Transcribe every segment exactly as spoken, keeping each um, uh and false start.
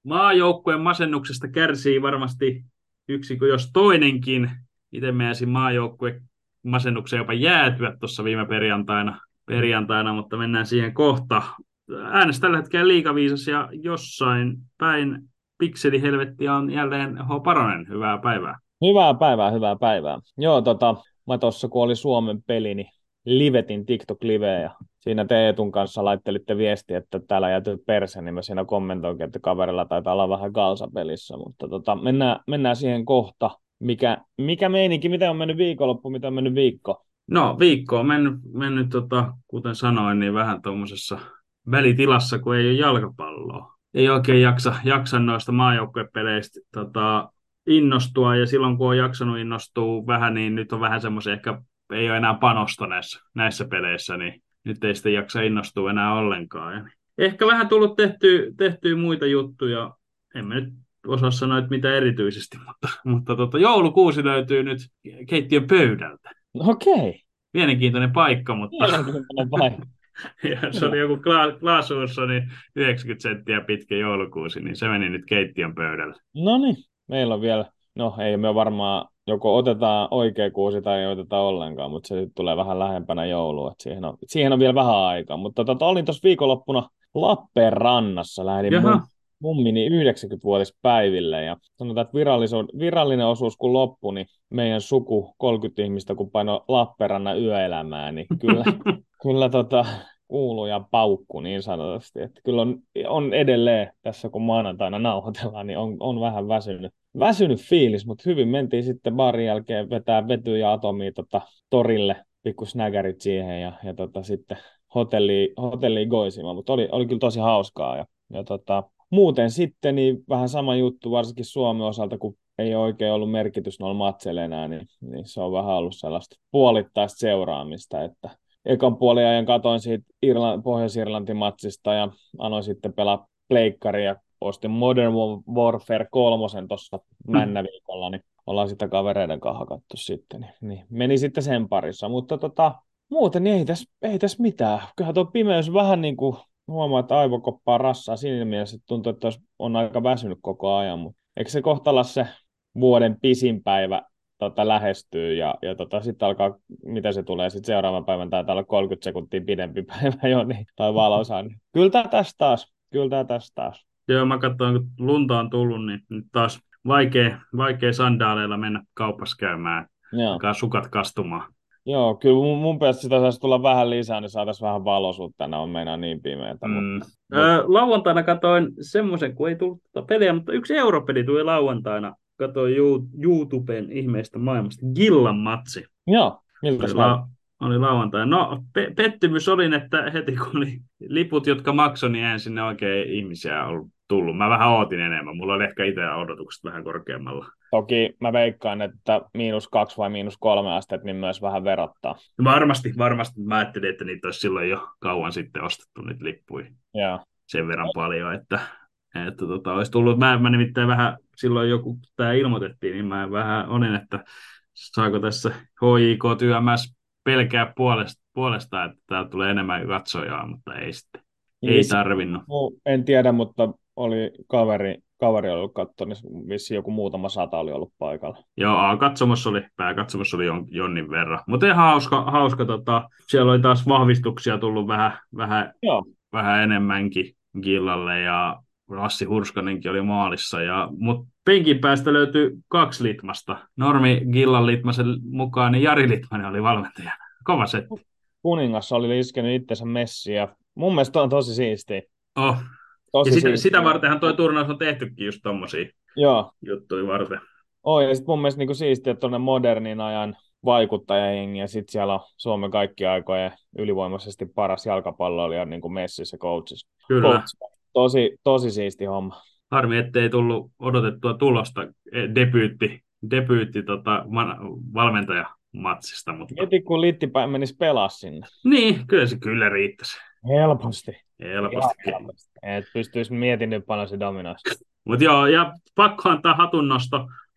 Maajoukkueen masennuksesta kärsii varmasti yksi, kun jos toinenkin. Itse meidän maajoukkue masennuksen jopa jäätyä tuossa viime perjantaina, perjantaina, mutta mennään siihen kohta. Äänes tällä hetkellä liigaviisas ja jossain päin pikselihelvetti on jälleen H. Paronen. Hyvää päivää. Hyvää päivää, hyvää päivää. Joo, tota, mä tuossa kun oli Suomen peli, niin livetin TikTok-liveen ja siinä te Eetun kanssa laittelitte viestiä, että täällä jääty perse, niin mä siinä kommentoinkin, että kaverilla taitaa olla vähän galsa-pelissä, mutta tota, mennään, mennään siihen kohta. Mikä, mikä meininki, miten on mennyt viikonloppu, mitä on mennyt viikko? No viikko on mennyt, mennyt tota, kuten sanoin, niin vähän tuommoisessa välitilassa, kun ei ole jalkapalloa. Ei oikein jaksa, jaksa noista maajoukkuepeleistä tota, innostua, ja silloin kun on jaksanut innostua vähän, niin nyt on vähän semmoisia, ehkä ei ole enää panosta näissä, näissä peleissä, niin nyt ei sitten jaksa innostua enää ollenkaan. Ja ehkä vähän tullut tehtyä, tehtyä muita juttuja, en mä nyt osaa sanoa, että mitä erityisesti, mutta, mutta tota, joulukuusi löytyy nyt keittiön pöydältä. Okei, Mielenkiintoinen paikka, mutta mielenkiintoinen paikka. ja se oli joku Kla- Glaasurssonin yhdeksänkymmentä senttiä pitkä joulukuusi, niin se meni nyt keittiön pöydälle. No niin, meillä on vielä, no ei me varmaan, joko otetaan oikea kuusi tai ei oteta ollenkaan, mutta se nyt tulee vähän lähempänä joulua, että siihen on, siihen on vielä vähän aikaa. Mutta tota, olin tuossa viikonloppuna Lappeenrannassa, lähdin Jaha. mum, mummini yhdeksänkymmentävuotispäiville ja sanotaan, että virallinen osuus kun loppui, niin meidän suku kolmekymmentä ihmistä kun painoi Lappeenrannan yöelämää, niin kyllä, kyllä tota, kuulu ja paukku niin sanotusti. Että kyllä on, on edelleen tässä, kun maanantaina nauhoitellaan, niin on, on vähän väsynyt, väsynyt fiilis, mutta hyvin mentiin sitten baarin jälkeen vetää vetyä ja atomia tota, torille, pikku snägärit siihen ja, ja tota, sitten hotelliin, hotelliin goisimaan, mutta oli, oli kyllä tosi hauskaa. Ja, ja tota, muuten sitten niin vähän sama juttu, varsinkin Suomen osalta, kun ei ole oikein ollut merkitys noilla matseilla enää, niin, niin se on vähän ollut sellaista puolittaista seuraamista, että ekan puoliajan katoin siitä Irla- Pohjois-Irlanti-matsista ja anoin sitten pelaa pleikkaria ja ostin Modern Warfare kolmosen tuossa männäviikolla, niin ollaan sitä kavereiden kanssa hakattu sitten. Niin, niin meni sitten sen parissa, mutta tota, muuten niin ei tässä ei täs mitään. Kyllähän tuo pimeys vähän niin kuin huomaa, että aivokoppaa rassaa siinä mielessä, että tuntuu, että on aika väsynyt koko ajan, mutta eikö se kohta olla se vuoden pisin päivä tota, lähestyy ja, ja tota, sitten alkaa, mitä se tulee, sitten seuraavan päivän taitaa olla kolmekymmentä sekuntia pidempi päivä jo, niin, tai valoisa, niin kyllä tämä tästä taas, kyllä tämä tästä taas. Joo, mä katsoin, kun lunta on tullut, niin nyt taas vaikea, vaikea sandaaleilla mennä kaupassa käymään. Joo, Alkaa sukat kastumaan. Joo kyllä mun, mun mielestä sitä saisi tulla vähän lisää, niin saataisiin vähän valoisuutta, tänään on meinaa niin pimeätä, Mm. mutta, mutta Öö, lauantaina katoin semmoisen, kun ei tullut tota peliä, mutta yksi europeli tuli lauantaina. Katoin Ju- YouTuben ihmeestä maailmasta. Gillan matsi. joo, Oli, miltäs näyttää? la- oli lauantaina. No, pe- pettymys oli, että heti kun oli liput, jotka maksoi, niin eihän sinne oikein ihmisiä ollut tullut. Mä vähän ootin enemmän. Mulla oli ehkä itse odotukset vähän korkeammalla. Toki mä veikkaan, että miinus kaksi vai miinus kolme astetta, niin myös vähän verottaa. Varmasti, varmasti. Mä ajattelin, että niitä olisi silloin jo kauan sitten ostettu niitä lippuja Joo. sen verran paljon, että, että tota, olisi tullut. Mä, mä nimittäin vähän silloin joku tämä ilmoitettiin, niin mä vähän olin, että saako tässä H J K-työmässä pelkää puolesta, puolesta, että täällä tulee enemmän katsojaa, mutta ei sitten. Ei Vissi, tarvinnut. en tiedä, mutta oli kaveri, kaveri ollut katsoa, niin vissi joku muutama sata oli ollut paikalla. Joo, A-katsomossa oli, pääkatsomossa oli jon, jonnin verran. Mutta ihan hauska, hauska tota, siellä oli taas vahvistuksia tullut vähän, vähän, Joo. vähän enemmänkin Gillalle ja Lassi Hurskanenkin oli maalissa. Ja, mutta penkin päästä löytyi kaksi Litmasta. Normi Gillan Litmasen mukaan, niin Jari Litmanen oli valmentajana. Kova setti. Kuningas oli iskenyt itsensä messiin ja mun mielestä on tosi siistiä. Oh. Ja Tosi sitä, sitä siistiä. vartenhan toi turnaus on tehtykin just tommosia Joo. juttuja varten. Oi, ja sitten mun mielestä niinku siistiä, että tuonne modernin ajan vaikuttajajengi ja sitten siellä on Suomen kaikki aikojen ylivoimaisesti paras jalkapalloilija niin kuin messissä coaches. Kyllä. Coach. Tosi, tosi siisti homma. Harmi, ettei tullut odotettua tulosta eh, debyytti, debyytti tota, man, valmentajamatsista, mutta Heti kun Littipä menisi pelaa sinne. niin, kyllä se kyllä riittäisi. Helposti. Ihan Helpostikin. helposti. Et pystyisi mietin nyt paljon se dominoista. Mutta joo, ja pakko antaa hatunnosto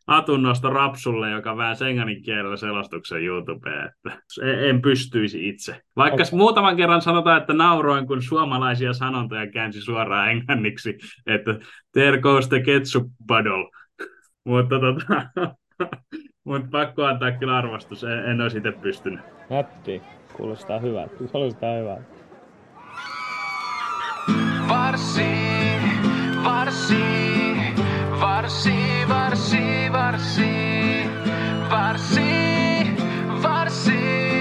hatunnosto Rapsulle, joka väänsi englannin kielellä selostuksen YouTubeen, että en, en pystyisi itse. Vaikka Okay. muutaman kerran sanotaan, että nauroin, kun suomalaisia sanontoja käänsi suoraan englanniksi, että there goes the ketchup bottle. Mutta tota, mut pakko antaa kyllä arvostus, en, en olisi itse pystynyt. Nätti. Kuulostaa hyvältä. Kuulostaa hyvältä. Varsi, varsi, varsi, varsi, varsi, varsi, varsi,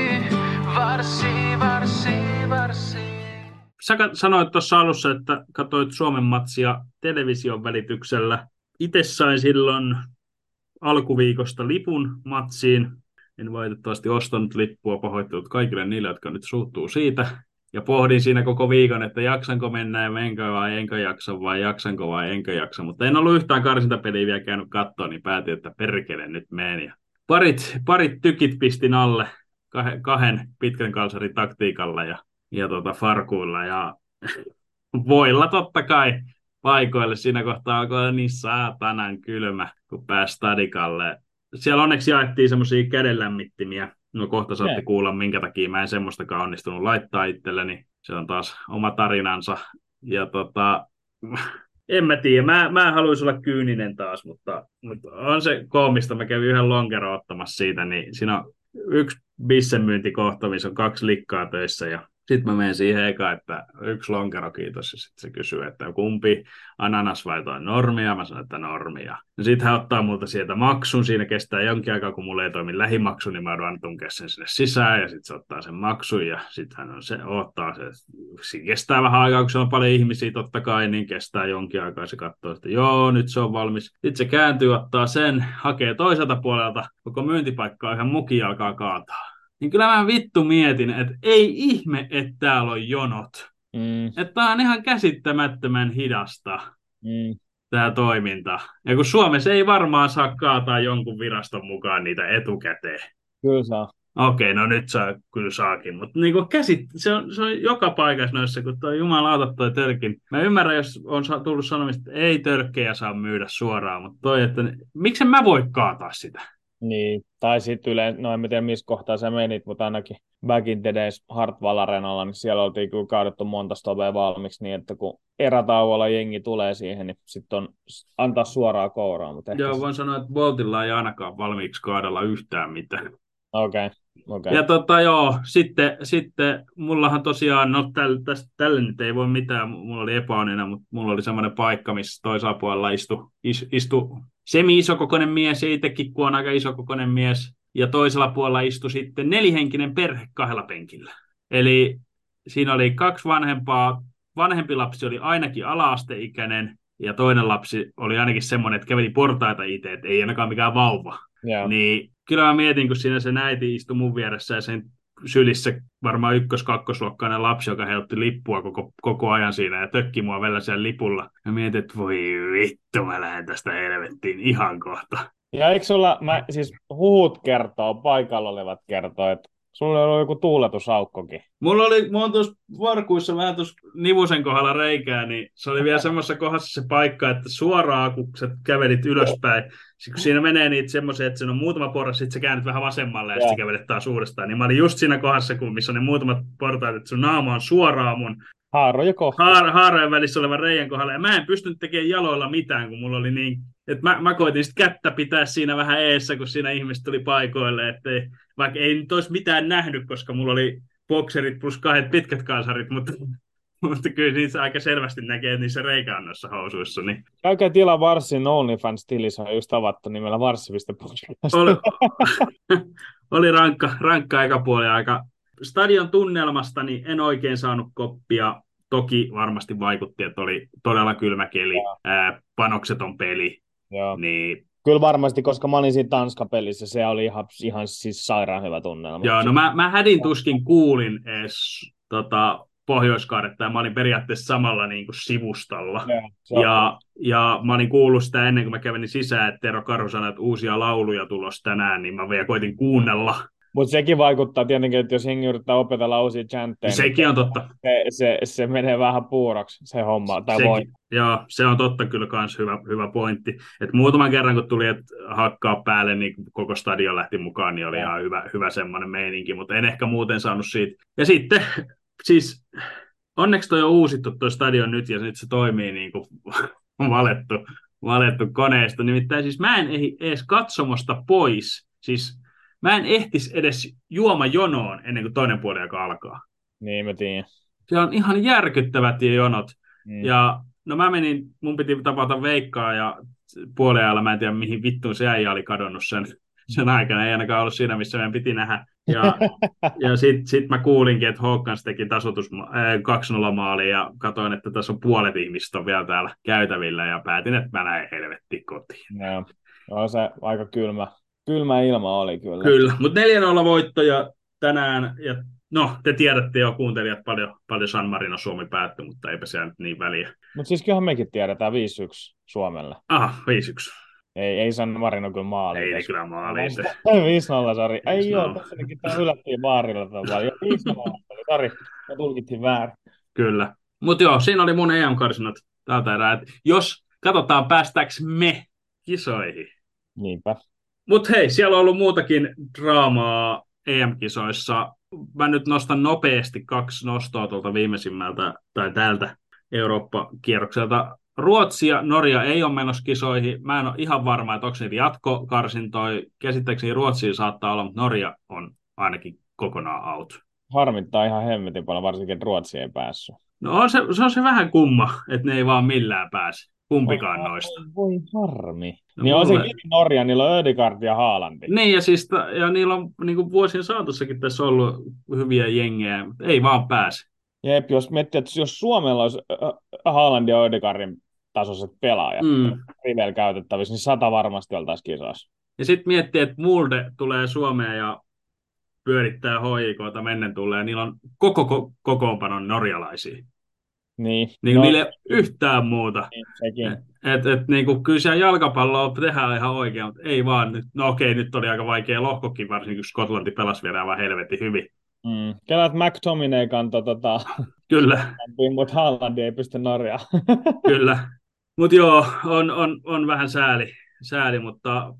varsi, varsi, varsi. Sä sanoit tuossa alussa, että katsoit Suomen matsia television välityksellä. Itse sain silloin alkuviikosta lipun matsiin. En valitettavasti ostanut lippua, pahoittelut kaikille niille, jotka nyt suuttuu siitä. Ja pohdin siinä koko viikon, että jaksanko mennä ja menkö vai enkö jaksa vai jaksanko vai enkö jaksa. Mutta en ollut yhtään karsintapeliä vielä käynyt katsoa, niin päätin, että perkele nyt meni. Ja parit, parit tykit pistin alle kahden, kahden pitkän kalsarin taktiikalla ja, ja tota farkuilla. Ja voilla totta kai paikoille. Siinä kohtaa alkoi olla niin saatanan kylmä, kun pääsi stadikalle. Siellä onneksi jaettiin semmoisia kädenlämmittimiä. No kohta saatte Ne. kuulla, minkä takia mä en semmoistakaan onnistunut laittaa itselleni. Se on taas oma tarinansa. Ja tota, en mä tiedä, mä, mä haluaisin olla kyyninen taas, mutta, mutta on se koomista. Mä kävin yhden lonkeron ottamassa siitä, niin siinä on yksi bissen myyntikohta, missä on kaksi likkaa töissä ja sitten mä menen siihen eka, että yksi lonkero kiitos, ja sitten se kysyy, että kumpi, ananas vai toi normia, mä sanon, että normia. No sitten hän ottaa multa sieltä maksun, siinä kestää jonkin aikaa, kun mulla ei toimi lähimaksu, niin mä joudun tunkea sen sinne sisään, ja sitten se ottaa sen maksun, ja sitten hän on se, ottaa se. Siinä kestää vähän aikaa, kun se on paljon ihmisiä, totta kai, niin kestää jonkin aikaa, se katsoo, että joo, nyt se on valmis. Sitten se kääntyy, ottaa sen, hakee toiselta puolelta, koko myyntipaikka on ihan muki alkaa kaataa. Niin kyllä mä vittu mietin, että ei ihme, että täällä on jonot. Mm, Että tää on ihan käsittämättömän hidasta, mm. tää toiminta. Ja kun Suomessa ei varmaan saa kaataa jonkun viraston mukaan niitä etukäteen. Kyllä saa. Okei, no nyt saa, kyllä saakin, mutta niin käsit, se, on, se on joka paikassa noissa, kun toi jumalauta toi tölkin. Mä ymmärrän, jos on tullut sanomista, että ei tölkkejä saa myydä suoraan, mutta toi, että miksen mä voi kaataa sitä? Niin, tai sitten yleensä, no en tiedä missä kohtaa sä menit, mutta ainakin back in the days Hartwall Arenalla, niin siellä oltiin kyllä kaadettu monta stovea valmiiksi niin, että kun erätauolla jengi tulee siihen, niin sitten on antaa suoraa kouraa. Mutta Joo, ehkä... voin sanoa, että Boltilla ei ainakaan valmiiksi kaadella yhtään mitään. Okei, okay, okei. Ja tota joo, sitten, sitten mullahan tosiaan, no täl, tästä, tälle nyt ei voi mitään, mulla oli epäonnina, mutta mulla oli semmoinen paikka, missä toisella puolella istui, is, istu semi-isokokoinen mies, ja itsekin kun on aika isokokoinen mies, ja toisella puolella istui sitten nelihenkinen perhe kahdella penkillä. Eli siinä oli kaksi vanhempaa, vanhempi lapsi oli ainakin ala-asteikäinen, ja toinen lapsi oli ainakin semmoinen, että käveli portaita itse, että ei ainakaan mikään vauva. Yeah. Niin kyllä mä mietin, kun siinä se äiti istui mun vieressä ja sen sylissä varmaan ykkös-kakkosluokkainen lapsi, joka heilutti lippua koko, koko ajan siinä ja tökki mua vielä siellä lipulla. Ja mietin, että voi vittu, mä lähden tästä helvettiin ihan kohta. Ja eikö sulla, mä, siis huhut kertoo, paikalla olevat kertoo, että sulla oli joku tuuletusaukkokin. Mulla oli, mulla on tuossa varkuissa vähän tuossa nivusen kohdalla reikää, niin se oli vielä semmoisessa kohdassa se paikka, että suoraan kun sä kävelit ylöspäin, kun siinä menee niitä semmoisia, että siinä on muutama porras, sitten sä käännyt vähän vasemmalle ja, ja. sitten kävelet taas uudestaan. Niin mä olin just siinä kohdassa, kun missä on ne muutamat portaat, että sun naama on suoraan mun Haaroja kohti. haar, haarojen välissä olevan reijän kohdalla. Ja mä en pystynyt tekemään jaloilla mitään, kun mulla oli niin... Että mä, mä koitin sitten kättä pitää siinä vähän eessä, kun siinä ihmiset tuli paikoille, ettei, vaikka ei nyt olisi mitään nähnyt, koska mulla oli bokserit plus kahdet pitkät kalsarit, mutta, mutta kyllä niissä aika selvästi näkee niissä reikä on noissa housuissa. Niin. Käykää tilaa Varssin OnlyFans-tilissä, on just tavattu nimellä varssi piste podcast. Oli, oli rankka, rankka eka puoli aika. Stadion tunnelmasta niin en oikein saanut koppia. Toki varmasti vaikutti, että oli todella kylmä keli, ää, panokseton peli. Joo. Niin... Kyllä varmasti, koska mä olin siinä Tanska-pelissä, se oli ihan, ihan siis sairaan hyvä tunnelma. Joo, no mä, mä hädin tuskin kuulin edes tota, Pohjois-Kaaretta, ja mä olin periaatteessa samalla niin kuin sivustalla. Ja, ja, ja mä olin kuullut sitä ennen kuin mä kävin sisään, että Tero Karhu sanoi, että uusia lauluja tulos tänään, niin mä vielä koitin kuunnella. Mutta sekin vaikuttaa tietenkin, että jos jengi yrittää opetella uusia chantteja, niin Sekin on totta. se, se, se menee vähän puuroksi se homma. Tai voi. Sekin, joo, se on totta kyllä kans hyvä, hyvä pointti. Et muutaman kerran kun tuli, että hakkaa päälle, niin koko stadion lähti mukaan, niin oli Ja. ihan hyvä, hyvä semmoinen meininki, mutta en ehkä muuten saanut siitä. Ja sitten, siis onneksi toi on uusittu toi stadion nyt, ja nyt se toimii niin kuin valettu, valettu koneesta. Nimittäin siis mä en ehdi edes katsomosta pois, siis mä en ehtis edes juomajonoon ennen kuin toinen puoli aika alkaa. Niin mä tiedän. Se on ihan järkyttävät jonot. Mm. Ja no mä menin, mun piti tapata Veikkaa ja puoliajalla mä en tiedä mihin vittuun se äijä oli kadonnut sen, sen aikana. Ei ainakaan ollut siinä, missä meidän piti nähdä. Ja, ja sitten sit mä kuulinkin, että Håkans teki tasoitus äh, kaksi nolla maaliin ja katsoin, että tässä on puolet ihmistä on vielä täällä käytävillä ja päätin, että mä näin helvetti kotiin. Joo. No, se aika kylmä, kylmä ilma oli kyllä. Kyllä, mutta neljä nolla voittoja tänään ja no, te tiedätte jo kuuntelijat paljon, paljon San Marino Suomi päättyi, mutta eipä siellä nyt niin väliä. Mutta siis kyllähän mekin tiedetään viisi yksi Suomelle. Aha, viisi yksi. Ei, ei San Marino kyllä maaliin. Ei ne kyllä maaliin se. viisi nolla, sori. Ei viisi nolla. joo, tässäkin tämä hylättiin baarilla tavalla. Joo, viisi nolla, sori, me tulkittiin väärin. Kyllä. Mutta joo, siinä oli mun E M-karsinat tältä erää. Et jos katsotaan, päästäänkö me kisoihin. Niinpä. Mutta hei, siellä on ollut muutakin draamaa E M-kisoissa. Mä nyt nostan nopeasti kaksi nostoa tuolta viimeisimmältä tai tältä Eurooppa-kierrokselta. Ruotsi ja Norja ei ole menossa kisoihin. Mä en ole ihan varma, että onko niitä jatkokarsintoja. Käsittääkseni Ruotsiin saattaa olla, mutta Norja on ainakin kokonaan out. Harmittaa ihan hemmetin paljon, varsinkin että Ruotsi ei päässyt. No on se, se on se vähän kumma, että ne ei vaan millään pääse. Kumpikaan Voi, noista. Voi harmi. No niin on se mulle- Norja, niillä on Ödegaard ja Haalandi. Niin, ja, siis, ta- ja niillä on niin kuin vuosien saatossakin tässä ollut hyviä jengejä, mutta ei vaan pääse. Jep, jos miettii, että jos Suomella olisi äh, Haaland ja Ödegaardin tasoiset pelaajat Mm. riveillä käytettävissä, niin sata varmasti oltaisiin kisassa. Ja sitten miettii, että Mulde tulee Suomeen ja pyörittää H I K:ta mennen tulee, ja niillä on koko ko- kokoonpanon norjalaisia. Niin, Niin no, niillä ei ole yhtään muuta. niin, sekin. Et, et, niin kuin, kyllä siellä jalkapalloa tehdään ihan oikein, mutta ei vaan nyt. No okei, nyt oli aika vaikea lohkokin, varsinkin kun Skotlanti pelasi vielä aivan helvetin hyvin. Mm. Kela, että McTominay kantoi tota, Kyllä, mutta Haaland ei pysty Norjaan. kyllä. Mutta joo, on, on, on vähän sääli, sääli, mutta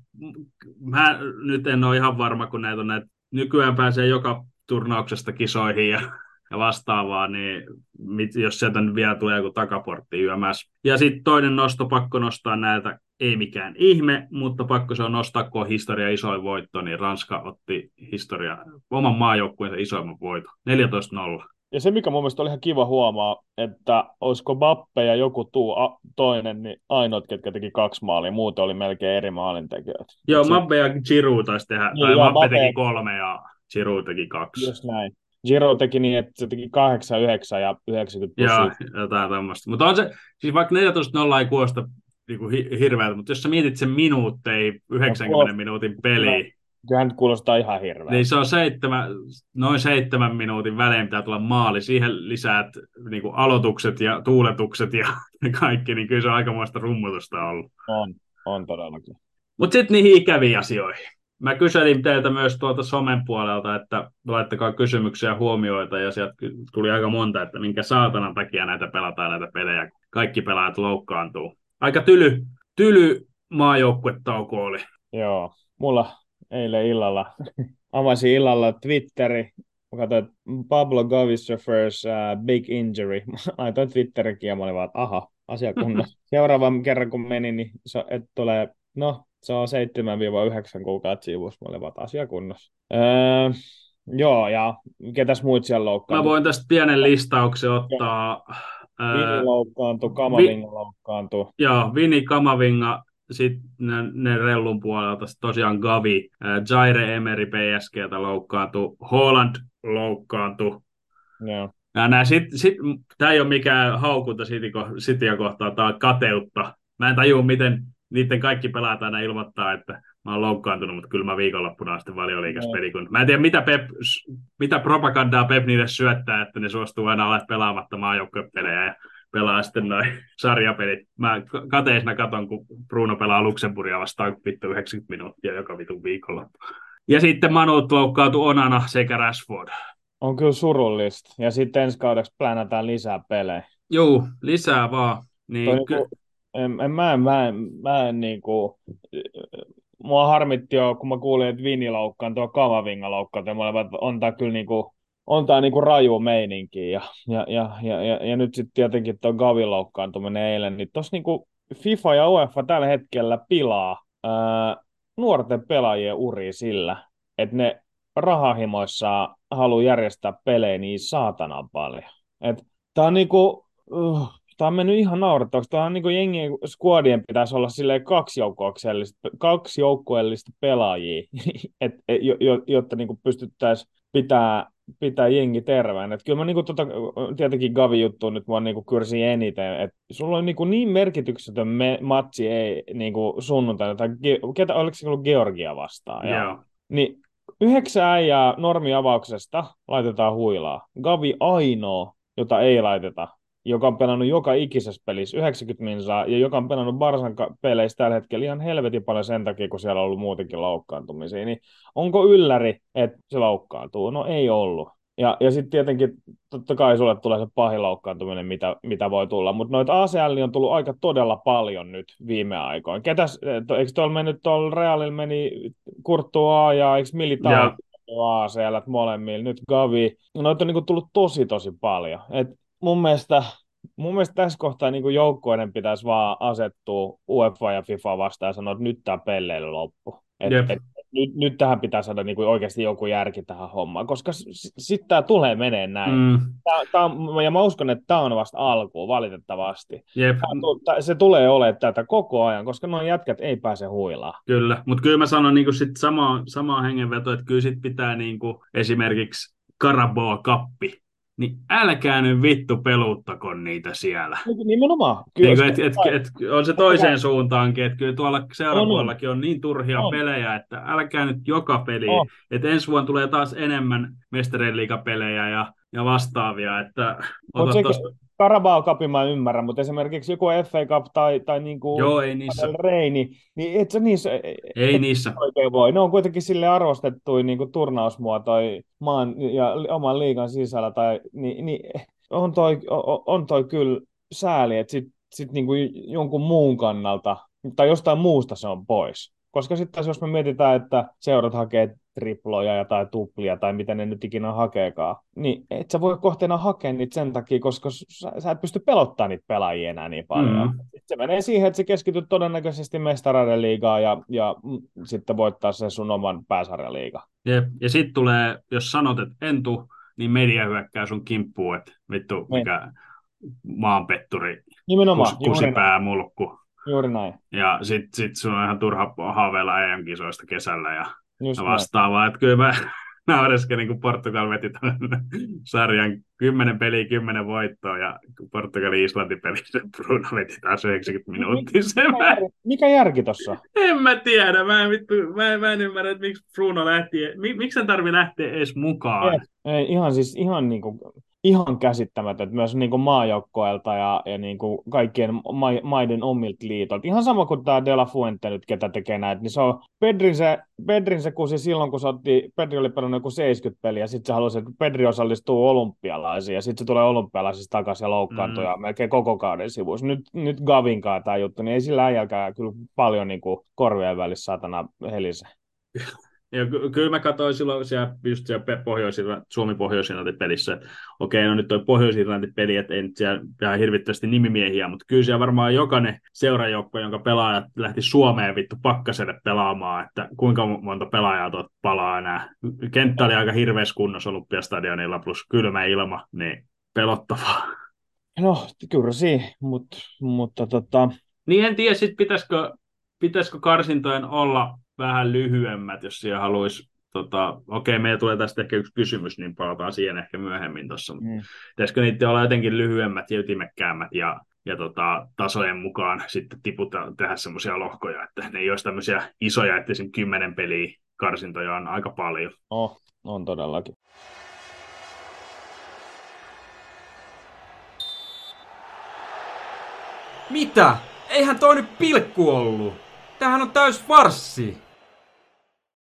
mä nyt en ole ihan varma, kun näitä on näitä. Nykyään pääsee joka turnauksesta kisoihin ja, ja vastaavaa, niin mit, jos sieltä nyt vielä tulee joku takaportti yömässä. Ja sitten toinen nosto, pakko nostaa näiltä, ei mikään ihme, mutta pakko se on nostaa, kun on historia isoin voitto, niin Ranska otti historia, oman maajoukkueensa isoimman voiton, neljätoista nolla. Ja se, mikä mun mielestä oli ihan kiva huomaa, että olisiko Bappe ja joku tuu a, toinen, niin ainoat, ketkä teki kaksi maalia, muuten oli melkein eri maalintekijöitä. Joo, Se- Mbappe ja Giroud taisi tehdä, Niin, tai joo, Mbappe Mbappe- teki kolme ja Giroud teki kaksi. Just näin. Giro teki niin, että se teki kahdeksan, yhdeksän ja yhdeksänkymmentä plus Ja yksi. jotain tämmöistä. Mutta on se, siis vaikka neljätoista nolla ei kuosta niinku hi- hirveältä, mutta jos sä mietit sen minuuttei yhdeksänkymmentä No, minuutin peliä, Kyllähän nyt kuulostaa ihan hirveä. niin se on seitsemän, noin seitsemän minuutin välein pitää tulla maali. Siihen lisäät niinku aloitukset ja tuuletukset ja kaikki, niin kyllä se on aikamoista rummutusta ollut. On, on todellakin. Mutta sitten niihin ikäviin asioihin. Mä kyselin teiltä myös tuolta somen puolelta, että laittakaa kysymyksiä ja huomioita, ja sieltä ky- tuli aika monta, että minkä saatanan takia näitä pelataan näitä pelejä. Kaikki pelaajat loukkaantuu. Aika tyly, tyly maajoukkuetauko oli. Joo, mulla eilen illalla, avasin illalla Twitteri, mä katsoin, että Pablo Gavis refers uh, big injury. Mä laitoin Twitterikin ja mä olin vaan, että aha, asia kunnossa. Seuraavan kerran kun menin, niin se että tulee, no se on seitsemän yhdeksän kuukautta sivussa. Mä olin vaan, että asia kunnossa. Öö, joo, ja ketäs muut siellä Mä loukkaantui? voin tästä pienen listauksen ottaa. Vini Ää, loukkaantui, Kamavinga loukkaantui. joo, Vini Kamavinga, sitten ne, ne rellun puolelta, sit tosiaan Gavi, ää, Jaire Emery P S G:tä loukkaantui, Holland loukkaantui. Joo. Ja nää sit, sit, tämä ei ole mikään haukunta Cityä kohtaan, tämä on kateutta. Mä en tajua, miten niiden kaikki pelaat aina ilmoittaa, että mä oon loukkaantunut, mutta kyllä mä viikonloppuna sitten Valioliigas No. pelikunta. Mä en tiedä, mitä, Pep, mitä propagandaa Pep niille syöttää, että ne suostuu aina olemaan pelaamatta maajoukkuepelejä ja pelaa sitten noin sarjapelit. Mä kateisena katon, kun Bruno pelaa Luxemburgia vastaan vittu yhdeksänkymmentä minuuttia joka vitun viikolla. Ja sitten Manut loukkaantui Onana sekä Rashford. On kyllä surullista. Ja sitten ensi kaudeksi plänätään lisää pelejä. Juu, lisää vaan. Toi Niin, ky- niinku, en, en, mä en, mä en, mä en niinku, mua harmitti jo, kun mä kuulin, että Vini loukkaantui, tuo Kamavinga loukkaantui, ja että on tää kyllä niinku, on tää niinku raju meininki, ja, ja, ja, ja, ja, ja nyt sitten tietenkin tuo Gavin loukkaantuminen eilen, niin tossa niinku FIFA ja UEFA tällä hetkellä pilaa ää, nuorten pelaajien uri sillä, että ne rahahimoissaan haluaa järjestää pelejä niin saatanan paljon. Et tää on niinku, uh, Tämä on mennyt ihan naurettavaksi. Tämä on niin kuin jengien skuadien pitäisi olla silleen kaksi joukkueellista, kaksi joukkueellista pelaajia, et, et, jo, jotta niin kuin pystyttäisiin pitää, pitää jengi terveen. Et kyllä mä niin kuin, tota, tietenkin Gavi-juttu nyt mua niin kuin kyrsin eniten. Et sulla on niin, kuin niin merkityksetön me, matsi ei, niin kuin sunnuntaina, tai ketä, oliko se ollut Georgia vastaan? Joo. Joo. Niin yhdeksän äijää normiavauksesta laitetaan huilaa. Gavi ainoa, jota ei laiteta, joka on pelannut joka ikisessä pelissä yhdeksänkymmentä minsaa, ja joka on pelannut Barsan peleissä tällä hetkellä ihan helvetin paljon sen takia, kun siellä on ollut muutenkin loukkaantumisia, niin onko ylläri, että se loukkaantuu? No ei ollut. Ja, ja sitten tietenkin, totta kai sulle tulee se pahin loukkaantuminen, mitä, mitä voi tulla, mutta noita A C L on tullut aika todella paljon nyt viime aikoina. Ketäs, eikö tuolla mennyt, tuolla Realilla meni Courtois ja eikö Militao A C L molemmilla, nyt Gavi, noita on niin kuin tullut tosi tosi paljon. Et mun mielestä, mun mielestä tässä kohtaa niin joukkueiden pitäisi vaan asettua UEFA ja FIFA vastaan ja sanoa, että nyt tämä pelleily loppu. Et, et, nyt, nyt tähän pitää saada niin oikeasti joku järki tähän hommaan, koska s- sitten tämä tulee menee näin. Mm. Tää, tää on, ja mä uskon, että tämä on vasta alkuun, valitettavasti. Jep. Tää, se tulee olemaan tätä koko ajan, koska nuo jätkät ei pääse huilaan. Kyllä, mutta kyllä mä sanon niin sit samaa, samaa hengenvetoa, että kyllä sit pitää niin esimerkiksi Carabao-kappi, niin älkää nyt vittu peluuttako niitä siellä. Nimenomaan. Niin kuin, et, et, et, on se toiseen suuntaankin, että kyllä tuolla seurapuolellakin on niin turhia on. pelejä, että älkää nyt joka peli. Että ensi vuonna tulee taas enemmän Mestarien liigapelejä ja, ja vastaavia. Että ota se, tosta... Carabao Cupin mä ymmärrän, mutta esimerkiksi joku F A Cup tai, tai niin kuin Joo, ei niissä. Reini, niin et sä niissä, ei et niissä. Oikein voi. Ne on kuitenkin sille arvostettuja niin kuin turnausmuotoja maan ja oman liigan sisällä, tai, niin, niin on, toi, on, on toi kyllä sääli, että sit, sit niin kuin jonkun muun kannalta, tai jostain muusta se on pois. Koska sitten jos me mietitään, että seurat hakee triploja tai tuplia tai mitä ne nyt ikinä hakeekaan, niin et sä voi kohteena hakea niitä sen takia, koska sä, sä et pysty pelottaa niitä pelaajia enää niin paljon. Mm. Se menee siihen, että sä keskityt todennäköisesti Mestareiden liigaan ja, ja sitten voittaa sen sun oman pääsarjaliigan. Jep. Ja sitten tulee, jos sanot, että en tuu, niin media hyökkää sun kimppuun, että vittu mikä maanpetturi, kus, kusipää, mulkku. Juuri näin. Ja sit, sit sun on ihan turha haaveilla E M-kisoista kesällä ja, ja vastaavaa. Että kyllä mä naureskelin, kun Portugal veti tämän sarjan kymmenen peliä, kymmenen voittoa ja Portugali-Islanti pelissä Bruno veti taas yhdeksänkymmentä minuuttia. Mikä, järki, mikä järki tossa? En mä tiedä. Mä en, vittu, mä en, mä en ymmärrä, että miksi Bruno lähti. Mik, miksi sen tarvii lähteä edes mukaan? Ei, ei, ihan siis ihan niinku... Ihan käsittämätöntä myös niin kuin maajoukkoilta ja, ja niin kuin kaikkien ma- maiden omilta liitolta. Ihan sama kuin tämä De La Fuente nyt, ketä tekee näitä. Niin se on Pedrin se, Pedrin se kusi silloin, kun se otti, Pedri oli pelannut joku seitsemänkymmentä peliä, ja sitten se halusi, että Pedri osallistuu olympialaisiin, ja sitten se tulee olympialaisista takaisin ja loukkaantuu, mm. ja melkein koko kauden sivuissa. Nyt, nyt Gavinkaan tämä juttu, niin ei sillä äijälkään kyllä paljon niin kuin korvien välissä saatana helise. Ja ky- kyllä mä katsoin silloin siellä, just siellä Pohjois- Suomi-Pohjois-Irlanti pelissä, että okei, no nyt toi Pohjois-Irlanti peli, että ei nyt siellä ihan hirvittävästi nimimiehiä, mutta kyllä siellä varmaan jokainen seurajoukko, jonka pelaajat lähti Suomeen vittu pakkaselle pelaamaan, että kuinka monta pelaajaa tuot palaa enää. Kenttä oli aika hirveässä kunnossa Olympiastadionilla plus kylmä ilma, niin pelottavaa. No, kyllä siinä, mutta, mutta tota... Niin en tiedä, sit pitäisikö, pitäisikö karsintojen olla vähän lyhyemmät, jos siellä haluaisi, tota, okei, meillä tulee tästä ehkä yksi kysymys, niin palataan siihen ehkä myöhemmin tuossa, mutta mm. pitäisikö niitä olla jotenkin lyhyemmät ja ytimekkäämmät ja, ja tota, tasojen mukaan sitten tiputa, tehdä semmoisia lohkoja, että ne ei olisi tämmöisiä isoja, että esimerkiksi kymmenen peliä karsintoja on aika paljon. Oh, on todellakin. Mitä? Eihän toi nyt pilkku ollut. Tämähän on täys farssi.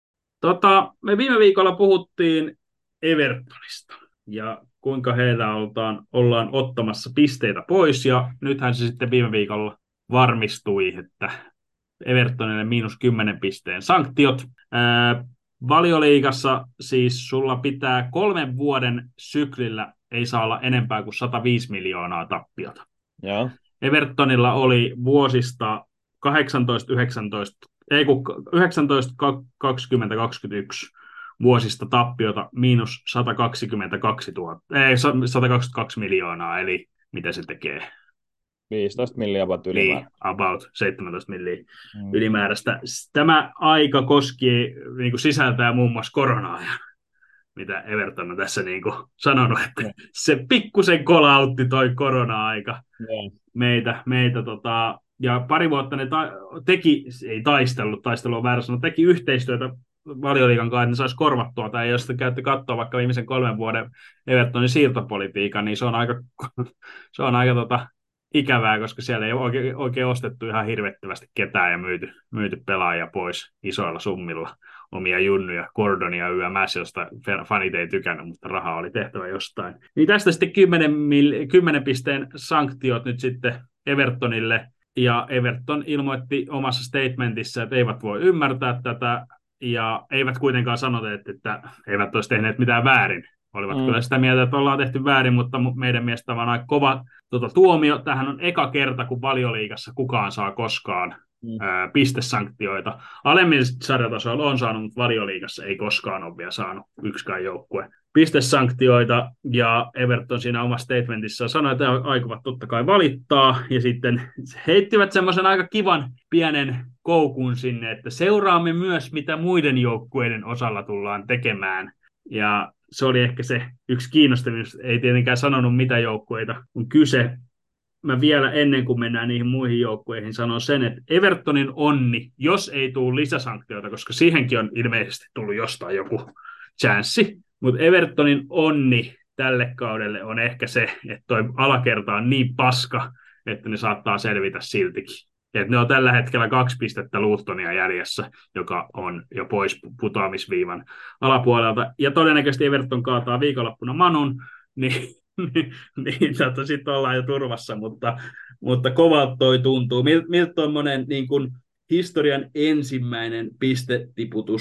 Tota, me viime viikolla puhuttiin Evertonista ja kuinka heillä oltaan, ollaan ottamassa pisteitä pois, ja nythän se sitten viime viikolla varmistui, että Evertonille miinus kymmenen pisteen sanktiot. Ää, Valioliigassa siis sulla pitää kolmen vuoden syklillä ei saa olla enempää kuin sata viisi miljoonaa tappiota. Joo. Evertonilla oli vuosista kahdeksantoista yhdeksäntoista, ei kun yhdeksäntoista kaksikymmentä kaksikymmentäyksi vuosista tappiota miinus sata kaksikymmentäkaksituhatta, ei, sata kaksikymmentäkaksi miljoonaa, eli mitä se tekee? viisitoista miljoonaa about Niin, ylimääräistä. about seitsemäntoista miljoonaa Mm. ylimääräistä. Tämä aika koski, niin kuin sisältää muun muassa korona-ajan, mitä Everton on tässä niin kuin sanonut, että Mm. se pikkusen kolautti toi korona-aika Joo. meitä, meitä tota, ja pari vuotta ne ta- teki, ei taistellut, taistelu on väärä sanoa, teki yhteistyötä Valioliigan kanssa, että ne saisi korvattua, tai jos te käytte katsoa vaikka viimeisen kolmen vuoden Evertonin siirtopolitiikan, niin se on aika, se on aika tota, ikävää, koska siellä ei ole oikein, oikein ostettu ihan hirvettävästi ketään ja myyty, myyty pelaajia pois isoilla summilla, omia junnuja, Gordonia yömässä, josta fanit ei tykännyt, mutta rahaa oli tehtävä jostain. Niin tästä sitten kymmenen, mil, kymmenen pisteen sanktiot nyt sitten Evertonille, ja Everton ilmoitti omassa statementissa, että eivät voi ymmärtää tätä, ja eivät kuitenkaan sanoneet, että eivät olisi tehneet mitään väärin. Olivat mm. kyllä sitä mieltä, että ollaan tehty väärin, mutta meidän mielestä tämä on aika kova tuota, tuomio. Tämähän on eka kerta, kun Valioliigassa kukaan saa koskaan mm. ää, pistesanktioita. Alemmin sarjatasoilla on saanut, mutta Valioliigassa ei koskaan ole vielä saanut yksikään joukkue pistesanktioita. Ja Everton siinä omassa statementissa sanoi, että aikovat totta kai valittaa. Ja sitten heittivät semmoisen aika kivan pienen koukun sinne, että seuraamme myös, mitä muiden joukkueiden osalla tullaan tekemään. Ja se oli ehkä se yksi kiinnostavuus. Ei tietenkään sanonut, mitä joukkueita on kyse. Mä vielä ennen kuin mennään niihin muihin joukkueihin sanon sen, että Evertonin onni, jos ei tule lisäsanktioita, koska siihenkin on ilmeisesti tullut jostain joku chanssi, mutta Evertonin onni tälle kaudelle on ehkä se, että toi alakerta on niin paska, että ne saattaa selvitä siltikin. Et ne on tällä hetkellä kaksi pistettä Lutonia jäljessä, joka on jo pois putoamisviivan alapuolelta. Ja todennäköisesti Everton kaataa viikonloppuna Manun, niin, niin, niin sitten ollaan jo turvassa, mutta, mutta kovalta toi tuntuu. Miltä mil tuommoinen niin kun historian ensimmäinen pistetiputus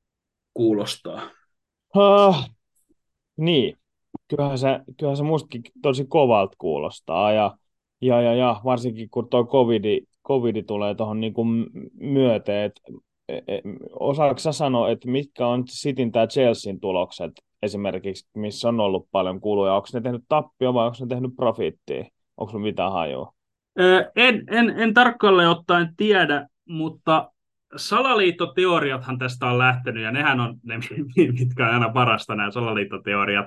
kuulostaa? Uh, niin, kyllähän se, kyllähän se mustakin tosi kovalta kuulostaa, ja, ja, ja, ja varsinkin kun tuo covidi, covidi tulee tuohon niin kuin myöteen, että osaatko sä sanoa, että mitkä on Cityn tai Chelsean tulokset esimerkiksi, missä on ollut paljon kuluja, onko ne tehnyt tappio vai onko ne tehnyt profittia, onko ne mitään hajua? En, en, en tarkalleen ottaen tiedä, mutta salaliittoteoriathan tästä on lähtenyt, ja nehän on ne, mitkä on aina parasta, nämä salaliittoteoriat.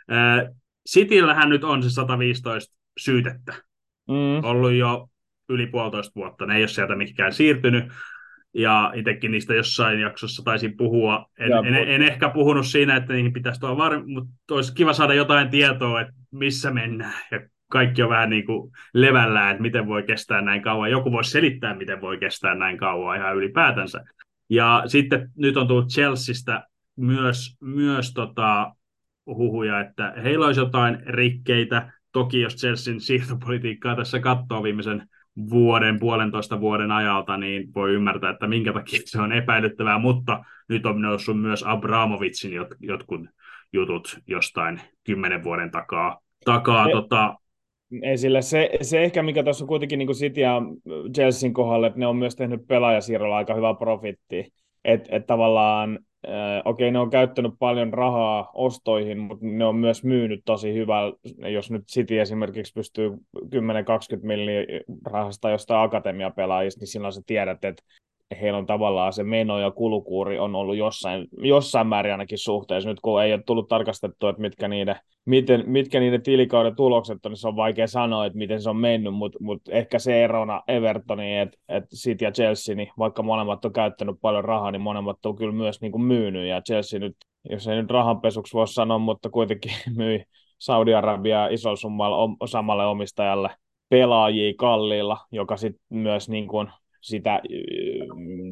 Cityllähän nyt on se sata viisitoista syytettä, mm. ollut jo yli puolitoista vuotta, ne ei ole sieltä mikään siirtynyt, ja itsekin niistä jossain jaksossa taisin puhua. En, en, en ehkä puhunut siinä, että niihin pitäisi tuoda varmaan, mutta olisi kiva saada jotain tietoa, että missä mennään, ja kaikki on vähän niin kuin levällään, että miten voi kestää näin kauan. Joku voisi selittää, miten voi kestää näin kauan ihan ylipäätänsä. Ja sitten nyt on tullut Chelseasta myös, myös tota, huhuja, että heillä olisi jotain rikkeitä. Toki jos Chelsean siirtopolitiikkaa tässä katsoo viimeisen vuoden, puolentoista vuoden ajalta, niin voi ymmärtää, että minkä takia se on epäilyttävää, mutta nyt on noussut myös Abramovicin jot, jotkut jutut jostain kymmenen vuoden takaa. takaa se, tota... esille. Se, se ehkä, mikä tuossa on kuitenkin niin kuin City ja Chelsean kohdalla, että ne on myös tehnyt pelaajasiirrolla aika hyvää profittia. Että et tavallaan, äh, okei, ne on käyttänyt paljon rahaa ostoihin, mutta ne on myös myynyt tosi hyvällä. Jos nyt City esimerkiksi pystyy kymmenen kaksikymmentä miljoonaa rahasta jostain akatemiapelaajista, niin silloin sä tiedät, että heillä on tavallaan se meno- ja kulukuuri on ollut jossain, jossain määrin ainakin suhteessa. Nyt kun ei ole tullut tarkastettua, että mitkä niiden, miten, mitkä niiden tilikauden tulokset on, niin se on vaikea sanoa, että miten se on mennyt, mutta mut ehkä se erona Evertoniin, että et City ja Chelsea, niin vaikka molemmat on käyttänyt paljon rahaa, niin molemmat on kyllä myös niin kuin myynyt, ja Chelsea nyt, jos ei nyt rahanpesuksi voi sanoa, mutta kuitenkin myi Saudi-Arabiaa isolla summalla samalle omistajalle pelaajia kalliilla, joka sitten myös niin kuin sitä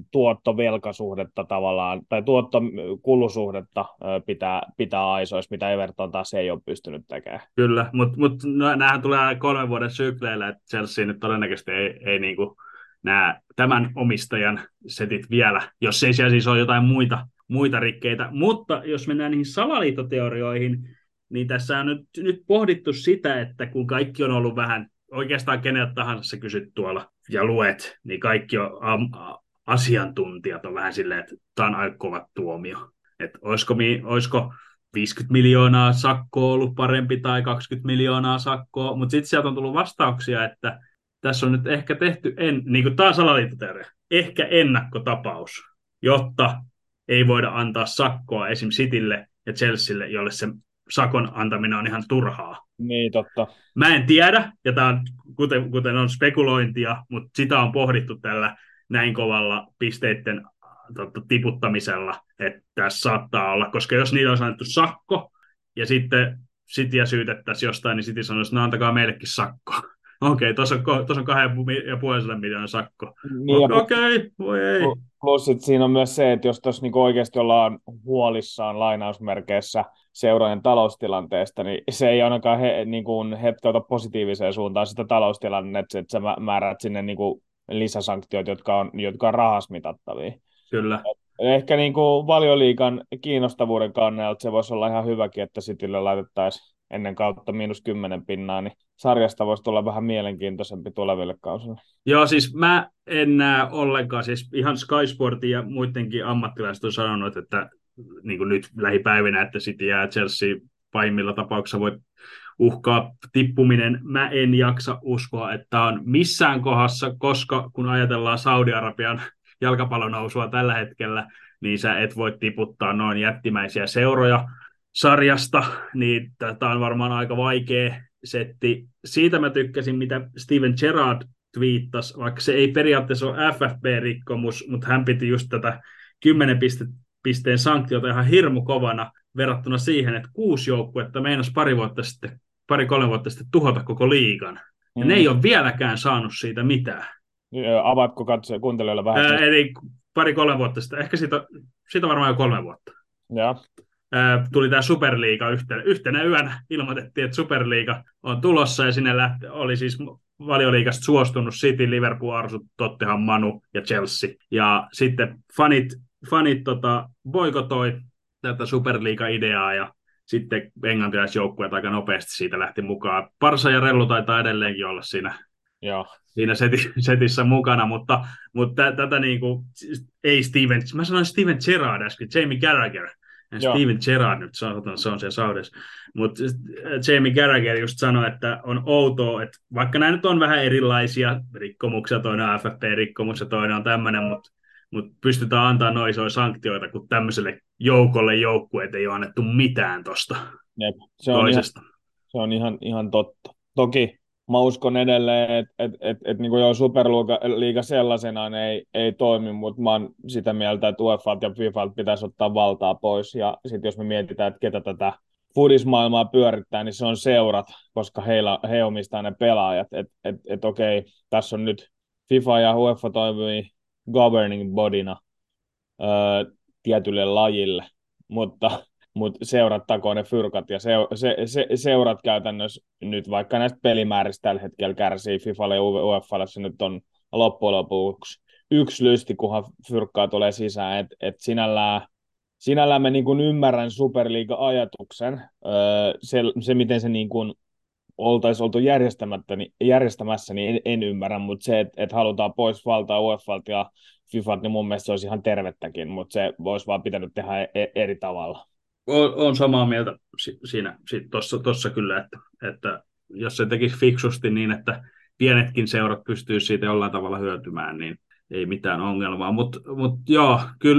tuotto-velkasuhdetta tavallaan, tai tuotto-kulusuhdetta pitää, pitää aisoissa, mitä Everton taas ei ole pystynyt tekemään. Kyllä, mutta mut, no, näähän tulee kolmen vuoden sykleillä, että Chelsea nyt todennäköisesti ei, ei niinku nämä tämän omistajan setit vielä, jos ei siellä siis ole jotain muita, muita rikkeitä. Mutta jos mennään niihin salaliittoteorioihin, niin tässä on nyt, nyt pohdittu sitä, että kun kaikki on ollut vähän, oikeastaan keneltä tahansa sä kysyt tuolla ja luet, niin kaikki on, a, asiantuntijat on vähän silleen, että tämä on aika kova tuomio. Että olisiko, olisiko viisikymmentä miljoonaa sakkoa ollut parempi tai kaksikymmentä miljoonaa sakkoa, mutta sitten sieltä on tullut vastauksia, että tässä on nyt ehkä tehty, en, niin kuin taas salaliittoteoria, ehkä ennakkotapaus, jotta ei voida antaa sakkoa esim. Citylle ja Chelsealle, jolle se sakon antaminen on ihan turhaa. Niin, totta. Mä en tiedä, ja tämä on, kuten, kuten on spekulointia, mutta sitä on pohdittu tällä näin kovalla pisteiden totta, tiputtamisella, että tässä saattaa olla, koska jos niillä on annettu sakko, ja sitten Cityä syytettäisiin jostain, niin City sanoisi, että no antakaa meillekin sakkoa. Okei, tuossa on, tuossa on kahden ja puolen miljoonan sakko. Niin, Okei, okay, voi ei. Plus sit siinä on myös se, että jos tuossa niinku oikeasti ollaan huolissaan lainausmerkeissä seurojen taloustilanteesta, niin se ei ainakaan he, niinku hetkauta positiiviseen suuntaan sitä taloustilannetta, että sä määrät sinne niinku lisäsanktioita, jotka on, jotka on rahas mitattavia. Kyllä. Ehkä niinku Valioliigan kiinnostavuuden kannalta se voisi olla ihan hyväkin, että Citylle laitettaisiin ennen kautta miinus kymmenen pinnaa, niin sarjasta voisi tulla vähän mielenkiintoisempi tuleville kausille. Joo, siis mä en näe ollenkaan, siis ihan Sky Sportin ja muidenkin ammattilaiset on sanonut, että niin kuin nyt lähipäivinä, että City ja Chelsea pahimmilla tapauksessa voi uhkaa tippuminen. Mä en jaksa uskoa, että on missään kohdassa, koska kun ajatellaan Saudi-Arabian jalkapallonousua tällä hetkellä, niin sä et voi tiputtaa noin jättimäisiä seuroja sarjasta, niin tämä on varmaan aika vaikea setti. Siitä mä tykkäsin, mitä Steven Gerrard twiittasi, vaikka se ei periaatteessa ole F F P-rikkomus, mutta hän piti just tätä kymmenen pisteen sanktiota ihan hirmu kovana verrattuna siihen, että kuusi joukkuetta meinasi pari vuotta sitten, pari-kolme vuotta sitten tuhota koko liigan. Ja mm. ne ei ole vieläkään saanut siitä mitään. Avaatko katsoja kuuntelijoille vähän? Ää, eli pari-kolme vuotta sitten, ehkä siitä, siitä on varmaan jo kolme vuotta. Ja. Tuli tämä Superliiga yhtenä, yhtenä yönä, ilmoitettiin, että Superliiga on tulossa, ja sinne lähti, oli siis Valioliigasta suostunut City, Liverpool, Arsenal, Tottenham, Manu ja Chelsea. Ja sitten fanit, fanit tota, boikotoi tätä Superliiga-ideaa, ja sitten englantilaisjoukkueet aika nopeasti siitä lähti mukaan. Parsa ja Rellu taitaa edelleenkin olla siinä, Joo. siinä seti, setissä mukana, mutta, mutta tätä niin kuin, ei Steven, mä sanoin Steven Gerrard äsken, Jamie Carragher, ja Steven Gerrard nyt sanotaan, se on siellä Saudessa. Mutta Jamie Carragher just sanoi, että on outoa, että vaikka nämä nyt on vähän erilaisia rikkomuksia, toinen on F F P-rikkomus ja toinen on tämmöinen, mutta mut pystytään antaa noin isoja sanktioita, kun tämmöiselle joukolle joukkueet ei ole annettu mitään tuosta toisesta. Ihan, se on ihan, ihan totta. Toki mä uskon edelleen, että et, et, et, niin jo Superliiga sellaisenaan ei, ei toimi, mutta mä oon sitä mieltä, että U E F A ja FIFA pitäisi ottaa valtaa pois. Ja sitten jos me mietitään, että ketä tätä fudismaailmaa pyörittää, niin se on seurat, koska heillä, he omistaa ne pelaajat. Että et, et, okei, tässä on nyt FIFA ja U E F A toimii governing bodyna öö, tietylle lajille, mutta... mutta seurat takoo ne fyrkat, ja se, se, se, seurat käytännössä nyt, vaikka näistä pelimääristä tällä hetkellä kärsii FIFAlle ja U E F A:lle, se nyt on loppujen lopuksi yksi lysti, kunhan fyrkkaa tulee sisään, että et sinällään, sinällään mä niin kuin ymmärrän Superliiga-ajatuksen, öö, se, se miten se niin kuin oltaisiin oltu järjestämättä, niin, järjestämässä, niin en, en ymmärrä, mutta se, että et halutaan pois valtaa U E F Alta ja FIFAlta, niin mun mielestä se olisi ihan tervettäkin, mutta se voisi vaan pitänyt tehdä e- eri tavalla. Olen samaa mieltä siinä tuossa kyllä, että, että jos se tekisi fiksusti niin, että pienetkin seurat pystyisivät siitä jollain tavalla hyötymään, niin ei mitään ongelmaa. Mutta mut joo, kyllä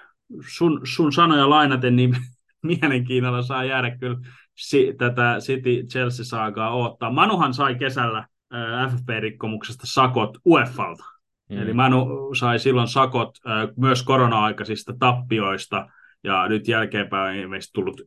sun, sun sanoja lainaten, niin mielenkiinnolla saa jäädä kyllä si, tätä City-Chelsea-saagaa odottaa. Manuhan sai kesällä ää, F F P-rikkomuksesta sakot U E F Alta. Mm. Eli Manu sai silloin sakot ää, myös korona-aikaisista tappioista, ja nyt jälkeenpäin on ilmeisesti tullut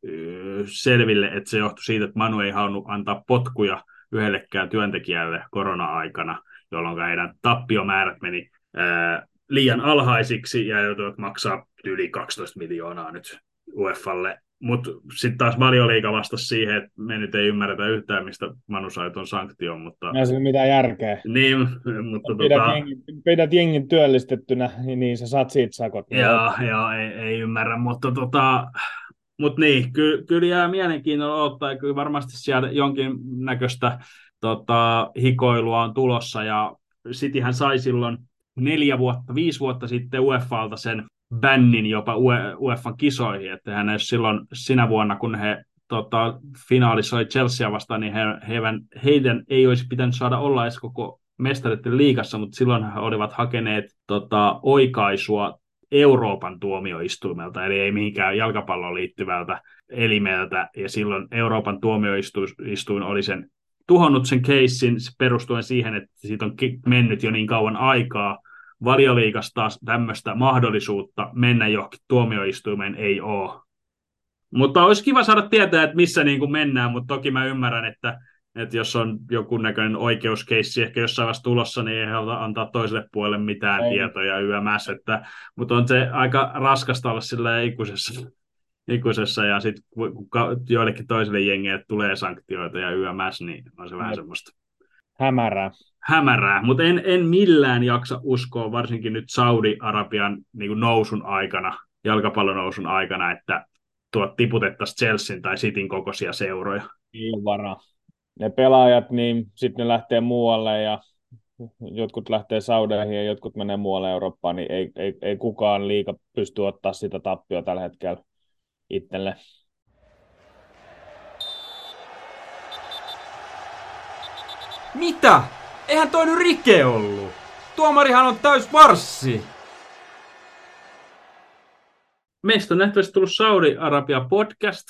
öö, selville, että se johtui siitä, että Manu ei halunnut antaa potkuja yhdellekään työntekijälle korona-aikana, jolloin heidän tappiomäärät meni öö, liian alhaisiksi ja joutuivat maksaa yli kaksitoista miljoonaa nyt UEFalle. Mutta sitten taas Valioliiga vastasi siihen, että me nyt ei ymmärretä yhtään, mistä Manu sai tuon sanktion. Mutta... Ei se mitään järkeä. Niin, mutta Pidät, tota... jengin, pidät jengin työllistettynä, niin sä saat siitä sakot. Joo, joo ei, ei ymmärrä, mutta tota... Mut niin, ky, kyllä jää mielenkiinnolla odottaa, ja kyllä varmasti siellä jonkinnäköistä tota, hikoilua on tulossa, ja Cityhän sai silloin neljä vuotta, viisi vuotta sitten UEFalta sen bännin jopa UEFan kisoihin, että hän ei silloin sinä vuonna, kun he tota, finaalisoi Chelsea vastaan, niin he, heidän, heidän ei olisi pitänyt saada olla edes koko mestareiden liigassa, mutta silloin he olivat hakeneet tota, oikaisua Euroopan tuomioistuimelta, eli ei mihinkään jalkapalloon liittyvältä elimeltä, ja silloin Euroopan tuomioistuin oli sen tuhonnut sen keissin perustuen siihen, että siitä on mennyt jo niin kauan aikaa. Valioliigassa taas tämmöistä mahdollisuutta mennä johonkin tuomioistuimeen ei ole. Mutta olisi kiva saada tietää, että missä niin kuin mennään, mutta toki mä ymmärrän, että, että jos on joku näköinen oikeuskeissi ehkä jossain vaiheessa tulossa, niin ei haluta antaa toiselle puolelle mitään ei. tietoja yömässä, että, mutta on se aika raskasta olla sillä ikuisessa, ikuisessa ja sitten kun joillekin toisille jengeille tulee sanktioita ja yömässä, niin on se vähän semmoista hämärää. Hämärää, mutta en, en millään jaksa uskoa, varsinkin nyt Saudi-Arabian niin kuin nousun aikana, jalkapallon nousun aikana, että tuot tiputettaisiin Chelsean tai Cityn kokoisia seuroja. Ei ole varaa. Ne pelaajat, niin sitten ne lähtee muualle ja jotkut lähtee Saudeihin ja jotkut menee muualle Eurooppaan, niin ei, ei, ei kukaan liiga pysty ottaa sitä tappia tällä hetkellä itselle. Mitä? Eihän toi nyt rike ollut. Tuomarihan on täys varssi. Meistä on nähtävästi tullut Saudi-Arabia podcast.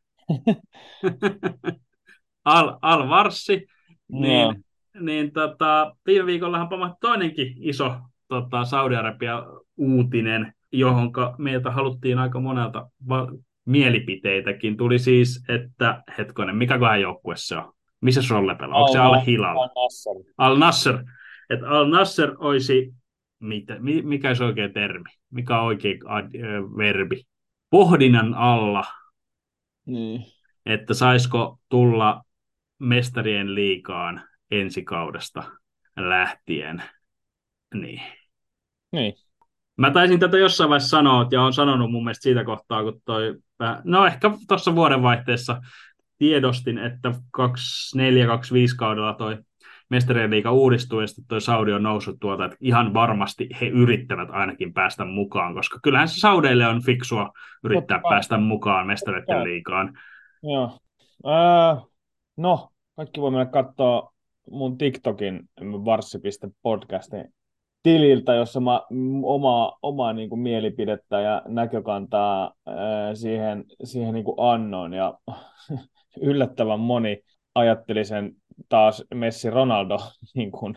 Al, Al Varssi. Niin, no. niin tota, viime viikollahan pamahti toinenkin iso tota, Saudi-Arabia uutinen, johon meiltä haluttiin aika monelta va- mielipiteitäkin. Tuli siis, että hetkonen, mikäköhän joukkue se on? Missä Rolle pelaa? Onko se Al Hilal? Al Nasser. Al Nasser. Että Al Nasser olisi, mitä, mikä se oikea termi? Mikä on oikea ad, ö, verbi? Pohdinnan alla, niin. että saisiko tulla mestarien liigaan ensi kaudesta lähtien. Niin. niin. Mä taisin tätä jossain vaiheessa sanoa, ja olen sanonut mun mielestä siitä kohtaa, kun toi, no ehkä tuossa vuodenvaihteessa tiedostin, että kaksikymmentäneljä kaksikymmentäviisi kaudella toi mestarien liiga uudistuu, ja sitten toi Saudi on noussut tuolta, että ihan varmasti he yrittävät ainakin päästä mukaan, koska kyllähän se Saudeille on fiksua yrittää Totta. päästä mukaan mestarien liigaan. Joo. Äh, no, kaikki voi mennä katsoa mun TikTokin varssi piste podcastin tililtä, jossa mä omaa, omaa niin kuin mielipidettä ja näkökantaa ää, siihen, siihen niin kuin annoin. Ja yllättävän moni ajatteli sen taas Messi-Ronaldo niin kuin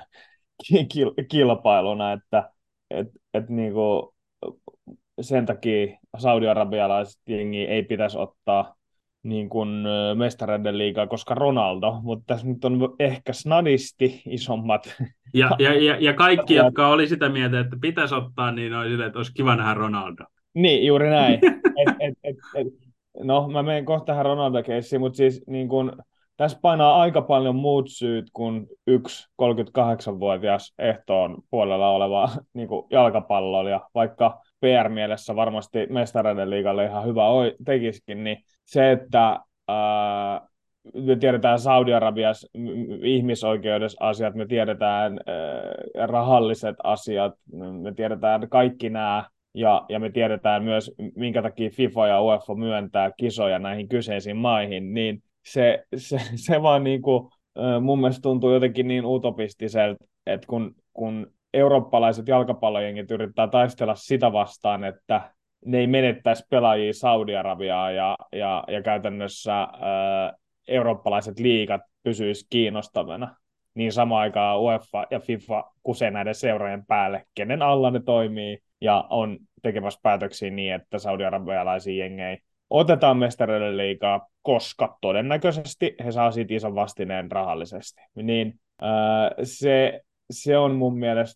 kilpailuna, että et, et niin kuin sen takia saudi-arabialaiset jengiä ei pitäisi ottaa niin kuin mestareiden liigaa, koska Ronaldo, mutta tässä nyt on ehkä snadisti isommat. Ja, ja, ja, ja kaikki, jotka oli sitä mieltä, että pitäisi ottaa, niin oli sille, että olisi kiva nähdä Ronaldo. Niin, juuri näin. et, et, et, et, no, mä menen kohta tähän Ronaldo-keissiin, mutta siis niin kun, tässä painaa aika paljon muut syyt kuin yksi kolmekymmentäkahdeksanvuotias ehtoon puolella oleva niin kuin jalkapalloilija, vaikka P R-mielessä varmasti mestareiden liigalle ihan hyvä tekisikin, niin se, että ää, me tiedetään Saudi-Arabiassa ihmisoikeudessa asiat, me tiedetään ää, rahalliset asiat, me tiedetään kaikki nämä, ja, ja me tiedetään myös, minkä takia FIFA ja UEFA myöntää kisoja näihin kyseisiin maihin, niin se, se, se vaan niin kuin, mun mielestä tuntuu jotenkin niin utopistiselta, että kun, kun eurooppalaiset jalkapallojengit yrittää taistella sitä vastaan, että ne ei menettäisi pelaajia Saudi-Arabiaa ja, ja, ja käytännössä ää, eurooppalaiset liigat pysyisi kiinnostavana, niin samaan aikaan UEFA ja FIFA kusee näiden seurojen päälle, kenen alla ne toimii ja on tekemässä päätöksiä niin, että saudi-arabialaisia jengejä otetaan mestareiden liigaa, koska todennäköisesti he saa siitä ison vastineen rahallisesti. Niin ää, se, se on mun mielestä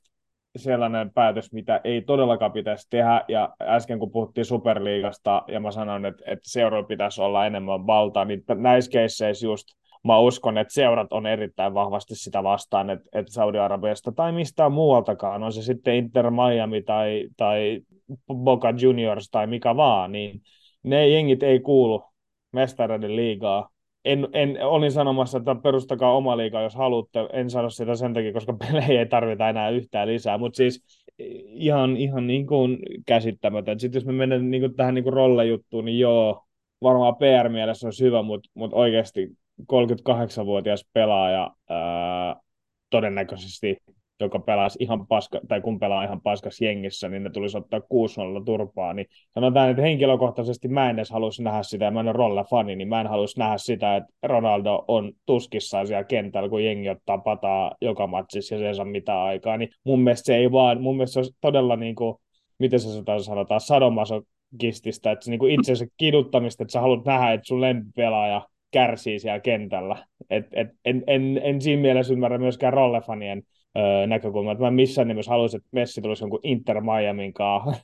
sellainen päätös, mitä ei todellakaan pitäisi tehdä, ja äsken kun puhuttiin Superliigasta, ja mä sanoin, että, että seuroilla pitäisi olla enemmän valtaa, niin näissä keisseissä just mä uskon, että seurat on erittäin vahvasti sitä vastaan, että, että Saudi-Arabiasta tai mistään muualtakaan, on se sitten Inter Miami tai, tai Boca Juniors tai mikä vaan, niin ne jengit ei kuulu mestareiden liigaa. En, en, olin sanomassa, että perustakaa oma liiga, jos haluatte. En sano sitä sen takia, koska pelejä ei tarvita enää yhtään lisää. Mutta siis ihan, ihan niin kuin käsittämätön. Sitten jos me mennään niin kuin tähän niin kuin rollejuttuun, niin joo, varmaan P R-mielessä on hyvä, mutta, mutta oikeasti kolmekymmentäkahdeksanvuotias pelaaja ää, todennäköisesti, joka pelasi ihan paska, tai kun pelaa ihan paskas jengissä, niin ne tulisi ottaa kuusi nolla turpaa, niin sanotaan, että henkilökohtaisesti mä en edes haluaisi nähdä sitä, ja mä en ole Rolle-fani, niin mä en haluaisi nähdä sitä, että Ronaldo on tuskissaan siellä kentällä, kun jengi ottaa pataa joka matsissa, ja se ei saa mitään aikaa, niin mun mielestä se ei vaan, mun mielestä se on todella niin kuin, miten se sanotaan, sadomasokistista, että se niin kuin itsensä kiduttamista, että sä haluat nähdä, että sun lempipelaaja kärsii siellä kentällä. Et, et, en, en, en siinä mielessä ymmärrä myöskään Rolle-fanien öö, näkökulmaa. Mä missään nimessä haluaisin, että Messi tulisi jonkun Inter Miamin kanssa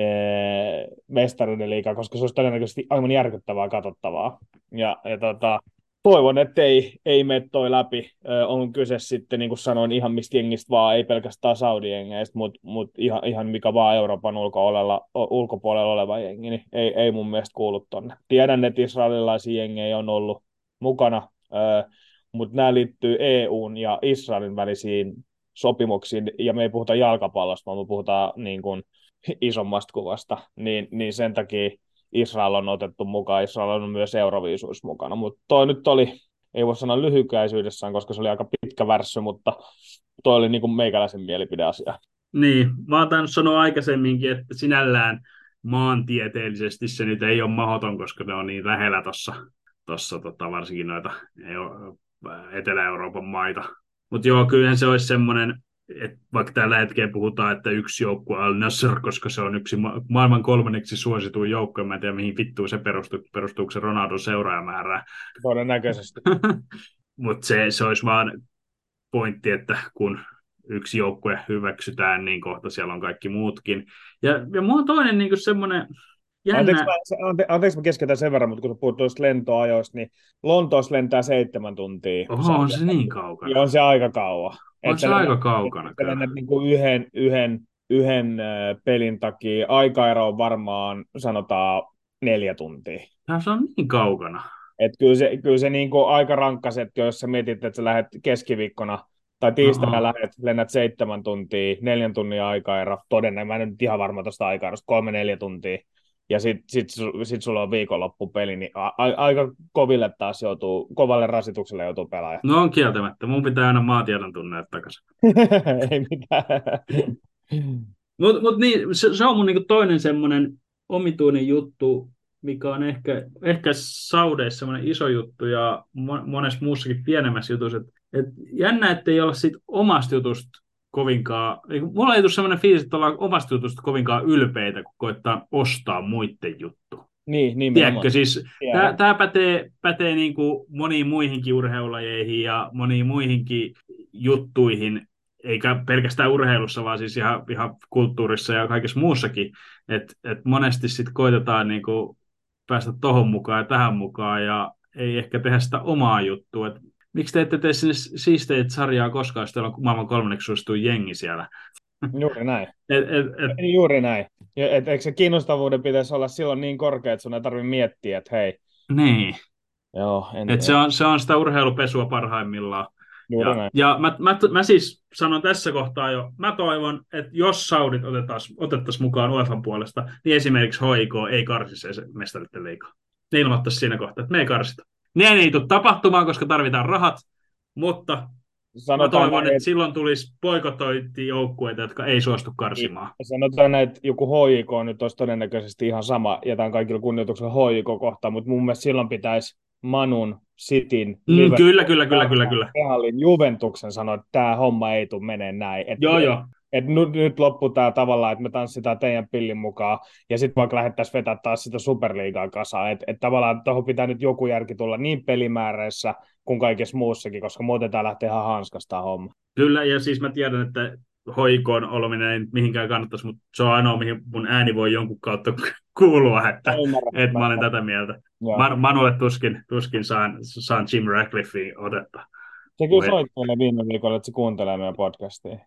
mestaruuden liigaa, koska se olisi todennäköisesti aivan järkyttävää katsottavaa. Ja, ja tota, toivon, että ei, ei mene toi läpi. Öö, on kyse sitten, niin kuin sanoin, ihan mistä jengistä vaan, ei pelkästään Saudi-jengeistä, mutta mut ihan, ihan mikä vaan Euroopan ulkopuolella, ulkopuolella oleva jengi, niin ei, ei mun mielestä kuulu tonne. Tiedän, että israelilaisia jengejä on ollut mukana, öö, mutta nämä liittyy E U:n ja Israelin välisiin sopimuksiin, ja me ei puhuta jalkapallosta, vaan me puhutaan niin kuin isommasta kuvasta, niin, niin sen takia Israel on otettu mukaan, Israel on myös Euroviisuissa mukana, mutta toi nyt oli, ei voi sanoa lyhykäisyydessään, koska se oli aika pitkä värssy, mutta toi oli niin kuin meikäläisen mielipideasia. Niin, mä oon tainnut sanoa aikaisemminkin, että sinällään maantieteellisesti se nyt ei ole mahdoton, koska ne on niin lähellä tuossa tossa, tota, varsinkin noita Etelä-Euroopan maita. Mutta joo, kyllähän se olisi semmoinen, että vaikka tällä hetkellä puhutaan, että yksi joukkue Al Nassr, koska se on yksi ma- maailman kolmanneksi suosituin joukko, mä en tiedä mihin vittuun se perustuu, perustuuko se Ronaldon seuraajamäärään. Todennäköisesti. Mutta se, se olisi vaan pointti, että kun yksi joukkue hyväksytään, niin kohta siellä on kaikki muutkin. Ja, ja mulla on toinen niin semmoinen jännä... Anteeksi mä, ante, anteeksi mä keskeytän sen verran, mutta kun sä puhut tuosta lentoajoista, niin Lontoossa lentää seitsemän tuntia. Oho, on se niin kaukana. Ja on se aika kauan. On että se lennät, aika kaukana. Että lennät niin kuin yhden, yhden, yhden pelin takia. Aikaero on varmaan, sanotaan, neljä tuntia. Ja se on niin kaukana. Että kyllä se, kyllä se niin kuin aika rankkas, että jos sä mietit, että sä lähdet keskiviikkona tai tiistaina lähdet, lennät seitsemän tuntia, neljän tunnin aikaero, todennäköisesti, mä en nyt ihan varma tuosta aikaerosta, kolme neljä tuntia, ja sitten sit, sit sulla on viikonloppupeli, niin a, a, aika koville taas joutuu, kovalle rasitukselle joutuu pelaaja. No on kieltämättä, mun pitää aina maatiedon tunneet takaisin. Ei mitään. Mutta mut niin, se, se on mun niinku toinen semmoinen omituinen juttu, mikä on ehkä, ehkä Saudeissa semmoinen iso juttu ja monessa muussakin pienemmässä jutussa, että et jännä, ettei olla siitä omasta jutusta kovinkaan, mulla ei tule semmoinen fiilis, että ollaan omasta jutusta kovinkaan ylpeitä, kun koittaa ostaa muiden juttu. Niin, niin tiedätkö, siis tämä pätee, pätee niin kuin moniin muihinkin urheilulajeihin ja moniin muihinkin juttuihin, eikä pelkästään urheilussa, vaan siis ihan, ihan kulttuurissa ja kaikessa muussakin, että et monesti sitten koitetaan niin kuin päästä tohon mukaan ja tähän mukaan ja ei ehkä tehdä sitä omaa juttua. Et miksi te ette tee sinne siisteitä sarjaa koskaan, jos teillä on maailman kolmanneksi suosituin jengi siellä? Juuri näin. Et, et, et, Juuri näin. Et, eikö se kiinnostavuuden pitäisi olla silloin niin korkea, että sun ei tarvitse miettiä, että hei. Niin. Joo, en, et se, on, se on sitä urheilupesua parhaimmillaan. Juuri ja näin. ja mä, mä, mä siis sanon tässä kohtaa jo, mä toivon, että jos Saudit otettaisiin mukaan UEFAn puolesta, niin esimerkiksi H I K ei karsisi mestaritten liigaa. Ne ilmoittaisi siinä kohtaa, että me ei karsita. Ne ei tule tapahtumaan, koska tarvitaan rahat, mutta sanotaan mä toivon, näin, että silloin tulisi boikotointijoukkueita, jotka ei suostu karsimaan. Sanotaan näin, että joku H I K nyt olisi todennäköisesti ihan sama, jätän kaikilla kunnioituksella H I K kohtaan, mutta mun mielestä silloin pitäisi Manun, Cityn, mm, kyllä, kyllä, kyllä, kyllä, kyllä. Realin, Juventuksen sanoa, että tämä homma ei tule menee näin. Et, joo, joo. Että nyt, nyt loppuu tämä tavallaan, että me tanssitaan teidän pillin mukaan, ja sitten vaikka lähdettäisiin vetää taas sitä Superliigaa kasaan. Että et tavallaan tuohon pitää nyt joku järki tulla niin pelimäärässä kuin kaikessa muussakin, koska muuten tämä lähtee ihan hanskasta homma. Kyllä, ja siis mä tiedän, että hoikoon oleminen ei mihinkään kannattaisi, mutta se on ainoa, mihin mun ääni voi jonkun kautta kuulua, että, että mä olen tätä mieltä. Man, Manulle tuskin, tuskin saan, saan Jim Ratcliffein otetta. Se kyllä soitti meille viime viikolla, että se kuuntelee meidän podcastia.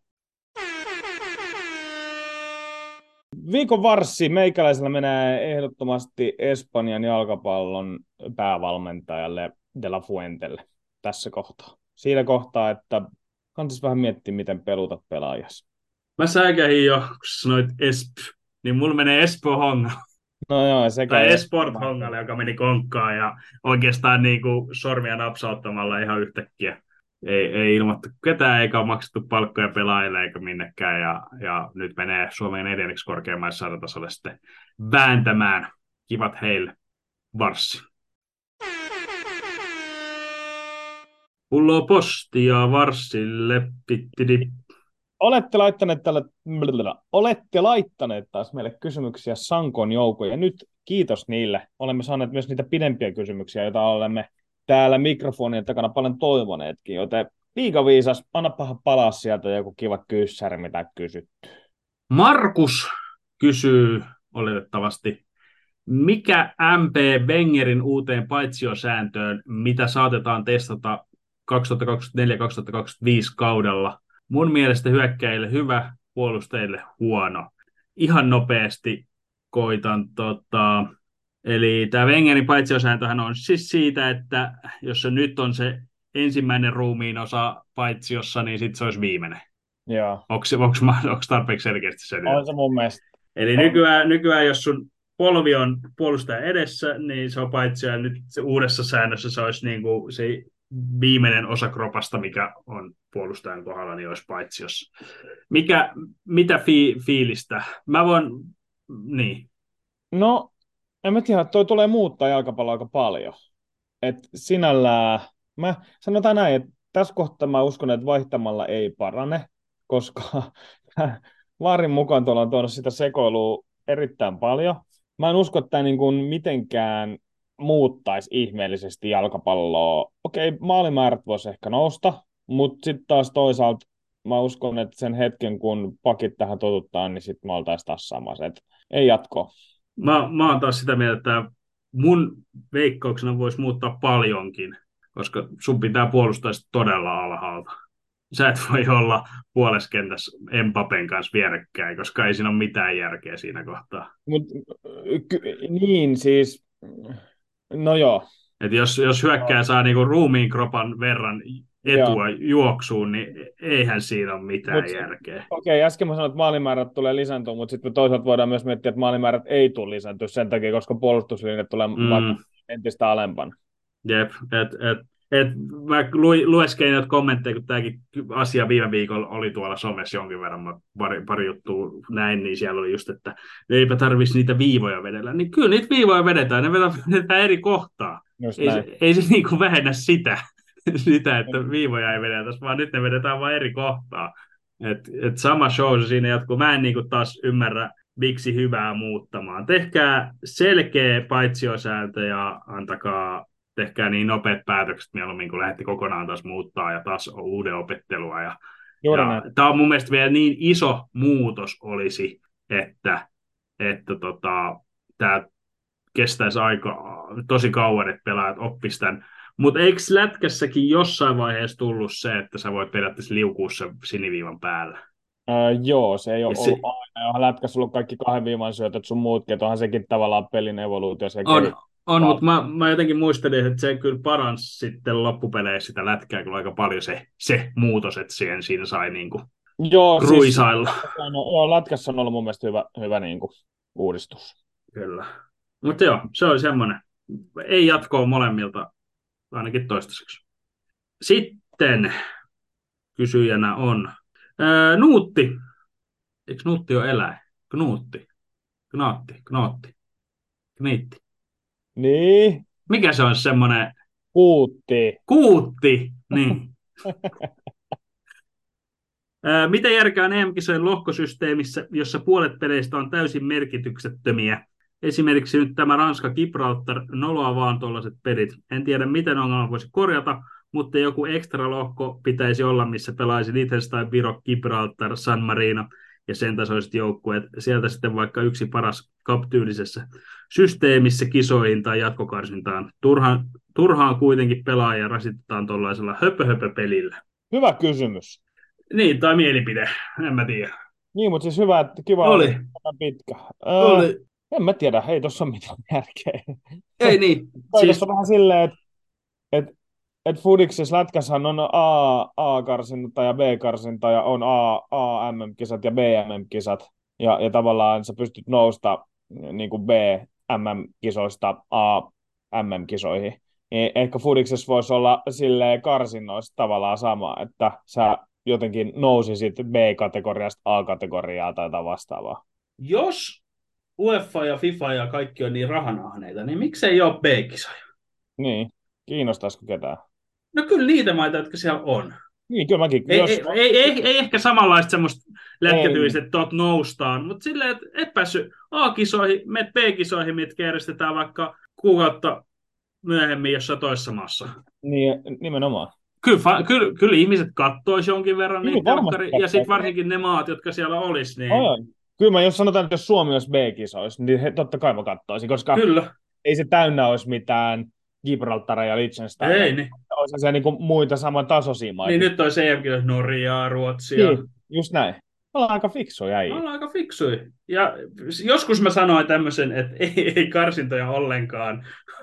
Viikon varssi meikäläisellä menee ehdottomasti Espanjan jalkapallon päävalmentajalle De La Fuentelle tässä kohtaa. Siinä kohtaa, että kannattaisi vähän miettiä, miten pelutat pelaajassa. Mä säikähin jo, kun sanoit Esp, niin mulla menee Espoo Honga. No joo, sekä... Tai Esport Hongalle, joka meni konkkaan ja oikeastaan niin kuin sormia napsauttamalla ihan yhtäkkiä. Ei, ei ilmoittu ketään, eikä ole maksettu palkkoja pelaajille eikä minnekään. Ja, ja nyt menee Suomen neljänneksi korkeammalle sarjatasolle sitten vääntämään. Kivat heille. Varssi. Pulloa postia Varsille. Pittidi. Olette laittaneet, tälle, olette laittaneet taas meille kysymyksiä Sankon joukkoon, ja nyt kiitos niille. Olemme saaneet myös niitä pidempiä kysymyksiä, joita olemme täällä mikrofonien takana paljon toivoneetkin, joten liikaviisas, annapahan palaa sieltä joku kiva kyssäri, mitä kysytty. Markus kysyy oletettavasti, mikä M P Wengerin uuteen paitsijosääntöön, mitä saatetaan testata kaksituhattakaksikymmentäneljä kaksituhattakaksikymmentäviisi kaudella? Mun mielestä hyökkäjille hyvä, puolustajille huono. Ihan nopeasti koitan. Tota, eli tämä Wengerin paitsijosääntöhän on siis siitä, että jos se nyt on se ensimmäinen ruumiin osa paitsiossa, niin sitten se olisi viimeinen. Joo. Onko tarpeeksi selkeästi se? On se mun mielestä. Eli nykyään, nykyään, jos sun polvi on puolustaja edessä, niin se on paitsio, ja nyt se uudessa säännössä se olisi niin kuin se viimeinen osa kropasta, mikä on puolustajan kohdalla, niin olisi paitsiossa. Mikä, mitä fi, fiilistä? Mä voin, niin. No, en mä tiedä, toi tulee muuttaa jalkapalloa aika paljon. Et sinällään, mä sanotaan näin, että tässä kohtaa mä uskon, että vaihtamalla ei parane, koska vaarin mukaan tuolla on tuonut sitä sekoilua erittäin paljon. Mä en usko, että tämä niin kuin mitenkään muuttaisi ihmeellisesti jalkapalloa. Okei, maalimäärät voisi ehkä nousta, mutta sitten taas toisaalta mä uskon, että sen hetken, kun pakit tähän totuttaa, niin sitten me oltaisiin taas samassa. Et ei jatkoa. Mä, mä oon taas sitä mieltä, että mun veikkauksena voisi muuttaa paljonkin, koska sun pitää puolustaa todella alhaalta. Sä et voi olla puoleskentässä Mbappen kanssa vierekkäin, koska ei siinä ole mitään järkeä siinä kohtaa. Mut, ky- niin, siis... No joo. Et jos, jos hyökkää saa niinku ruumiin kropan verran etua joo. juoksuun, niin eihän siinä ole mitään Mut, järkeä. Okei, okay, äsken mä sanoin, että maalimäärät tulee lisääntyä, mutta sitten toisaalta voidaan myös miettiä, että maalimäärät ei tule lisääntyä sen takia, koska puolustuslinjat tulee mm. entistä alempana. Jep, et, et, et, mä lueskelin näitä kommentteja, kun tämäkin asia viime viikolla oli tuolla somessa jonkin verran, mä pari, pari juttua näin, niin siellä oli just, että eipä tarvitsisi niitä viivoja vedellä. Niin kyllä niitä viivoja vedetään, ne vedetään eri kohtaa. Ei se, ei se niin kuin vähennä sitä, sitä, että viivoja ei vedetä, vaan nyt ne vedetään vain eri kohtaa. Et, et sama show siinä jatkuu. Mä en niin kuin taas ymmärrä, miksi hyvää muuttamaan. Tehkää selkeä paitsiosääntö ja antakaa tehkää niin nopeat päätökset mieluummin, kun lähdette kokonaan taas muuttaa ja taas on uuden opettelua. Ja, ja tämä on mun mielestä vielä niin iso muutos olisi, että, että tota, tämä kestäisi aika tosi kauan, että pelaajat oppisivat tämän. Mutta eikö lätkässäkin jossain vaiheessa tullut se, että sä voit periaatteessa liukua sen siniviivan päällä? Öö, joo, se ei ole se... ollut aina. Onhan lätkässä ollut kaikki kahden viivan syötöt sun muutkin, että onhan sekin tavallaan pelin evoluutio. On, on mutta mä, mä jotenkin muistelin, että se kyllä paransi sitten loppupeleissä sitä lätkää kyllä aika paljon se, se muutos, että siihen siinä sai niinku joo, ruisailla. Siis, no, joo, lätkässä on ollut mun mielestä hyvä, hyvä niinku uudistus. Kyllä. Mutta joo, se oli semmoinen. Ei jatkoa molemmilta, ainakin toistaiseksi. Sitten kysyjänä on ää, Nuutti. Eikö Nuutti ole eläin? Knuutti. Knaatti. Knootti. Kniitti. Niin. Mikä se on semmoinen? Kuutti. Kuutti, niin. ää, mitä järkeä on E M-kisojen lohkosysteemissä, jossa puolet peleistä on täysin merkityksettömiä? Esimerkiksi nyt tämä Ranska-Gibraltar noloa vaan tuollaiset pelit. En tiedä, miten ongelma voisi korjata. mutta joku ekstra lohko pitäisi olla, missä pelaisi Liechtenstein, Viro, Gibraltar, San Marino ja sen tasoiset joukkueet. Sieltä sitten vaikka yksi paras cup-tyylisessä systeemissä kisoihin tai jatkokarsintaan. Turhaan, turhaan kuitenkin pelaajia rasitetaan tuollaisella höpö-höpö-pelillä. Hyvä kysymys. Niin, tai mielipide, en mä tiedä. Niin, mutta siis hyvä, että kiva Oli. oli pitkä. Öö, Oli. En mä tiedä, ei tossa ole mitään järkeä. Ei niin. Tai Siis, siis... vähän silleen, että et, et Fudiksessa lätkässähän on A, A-karsinta ja B-karsinta ja on A, A M M-kisat ja B M M-kisat. Ja, ja tavallaan sä pystyt nousta niin kuin B M M-kisoista A M M-kisoihin. Niin ehkä Fudiksessa voisi olla silleen karsinnoista tavallaan sama, että sä jotenkin nousisit B-kategoriasta A-kategoriaa tai jotain vastaavaa. jos UEFA ja FIFA ja kaikki on niin rahanahneita, niin miksei ole B-kisoja? Niin, kiinnostaisiko ketään? No kyllä niitä maita, jotka siellä on. Niin, kyllä mäkin. Ei, Jos... ei, ei, ei, ei ehkä samanlaista semmoista lätkätyistä, että tuot noustaan, mutta silleen, että et päässyt A-kisoihin, menet B-kisoihin, mitkä järjestetään vaikka kuukautta myöhemmin jossain toisessa maassa. Niin, nimenomaan. Kyllä, fa- kyllä, kyllä ihmiset kattoisi jonkin verran Niin, niitä varmasti telkkari- ja kattoo. sitten varsinkin ne maat, jotka siellä olisi. Niin... Aivan. Kyllä mä, jos sanotaan, että jos Suomi olisi B-kisoissa, niin he, totta kai mä katsoisin, koska Kyllä, ei se täynnä olisi mitään Gibraltaria ja Liechtenstein. ei niin. Olisi se niin kuin muita samantasoisia maita. Niin nyt olisi E M-kisat Norjaa, Ruotsia. Niin, just näin. Ollaan aika fiksuja äijä. Ollaan aika fiksui. Ja joskus mä sanoin tämmöisen, että ei, ei karsintoja ollenkaan,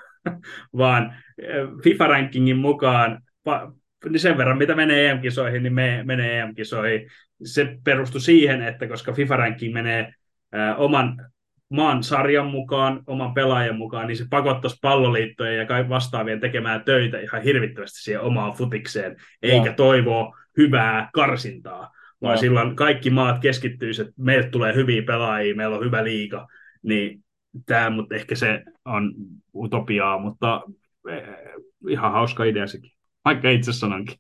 vaan FIFA-rankingin mukaan niin sen verran, mitä menee E M-kisoihin, niin me, menee E M-kisoihin. Se perustui siihen, että koska FIFA-ranking menee ä, oman maan sarjan mukaan, oman pelaajan mukaan, niin se pakottaisi palloliittojen ja kaikki vastaavien tekemään töitä ihan hirvittävästi siihen omaan futikseen, eikä Joo. toivoa hyvää karsintaa, vaan Joo. silloin kaikki maat keskittyisivät, että meille tulee hyviä pelaajia, meillä on hyvä liiga, niin tämä, mutta ehkä se on utopiaa, mutta eh, ihan hauska idea sekin, vaikka itse sanonkin.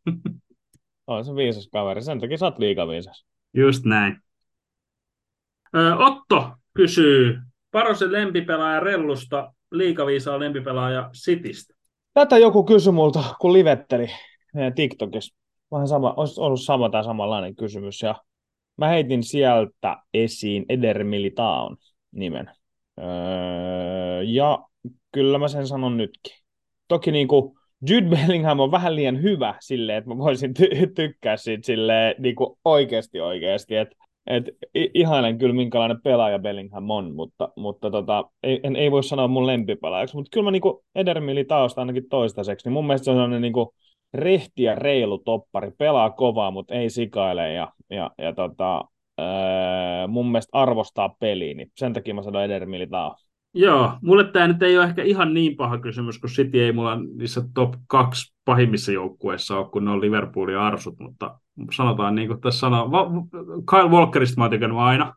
On se viisas kaveri, sen takia sä oot liigaviisas. Just näin. Ö, Otto kysyy Parosen lempipelaaja Rellusta, liigaviisaa lempipelaaja Citystä. Tätä joku kysyi multa, kun livetteli meidän TikTokissa. Vähän sama, olisi ollut sama tai samanlainen kysymys. Ja mä heitin sieltä esiin Eder Militaon nimen. Öö, ja kyllä mä sen sanon nytkin. Toki niin kuin Jude Bellingham on vähän liian hyvä silleen, että mä voisin ty- tykkää siitä silleen niin kuin oikeasti oikeasti. Että et, ihailen kyllä minkälainen pelaaja Bellingham on, mutta, mutta tota, ei, en, ei voi sanoa mun lempipelaajaksi. Mutta kyllä mä niin kuin Eder Militaosta ainakin toistaiseksi, niin mun mielestä se on sellainen niin kuin rehti ja reilu toppari, pelaa kovaa, mutta ei sikaile ja, ja, ja tota, öö, mun mielestä arvostaa peliä, niin sen takia mä sanon Eder Militao. Joo, mulle tämä nyt ei ole ehkä ihan niin paha kysymys, kun City ei mulla niissä top kaksi pahimmissa joukkueissa ole, kun ne on Liverpool ja Arsut, mutta sanotaan niin kuin tässä sanoo, Kyle Walkerista mä oon tykännyt aina,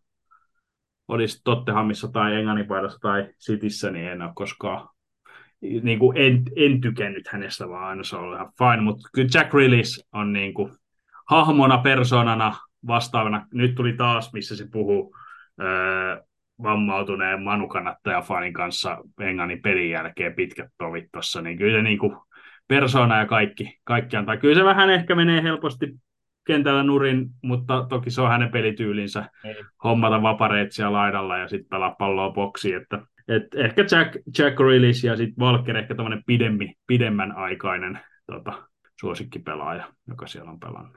olisi Tottenhamissa tai Englanninpaidassa tai Cityssä, niin en ole koskaan, niin kuin en, en tykännyt hänestä, vaan aina se on ihan fine, mutta kyllä Jack Grealish on niin kuin hahmona, persoonana, vastaavana, nyt tuli taas, missä se puhuu, öö, vammautuneen Manu-kannattajafanin kanssa Englannin pelin jälkeen pitkät tovit tuossa, niin kyllä se niin kuin persona ja kaikki, kaikki antaa. Kyllä se vähän ehkä menee helposti kentällä nurin, mutta toki se on hänen pelityylinsä Ei. hommata vapareitsia laidalla ja sitten pelaa palloa boksiin, että et ehkä Jack, Jack Grealish ja sitten Walker ehkä tämmöinen pidemmi, pidemmän aikainen tota, suosikkipelaaja, joka siellä on pelannut.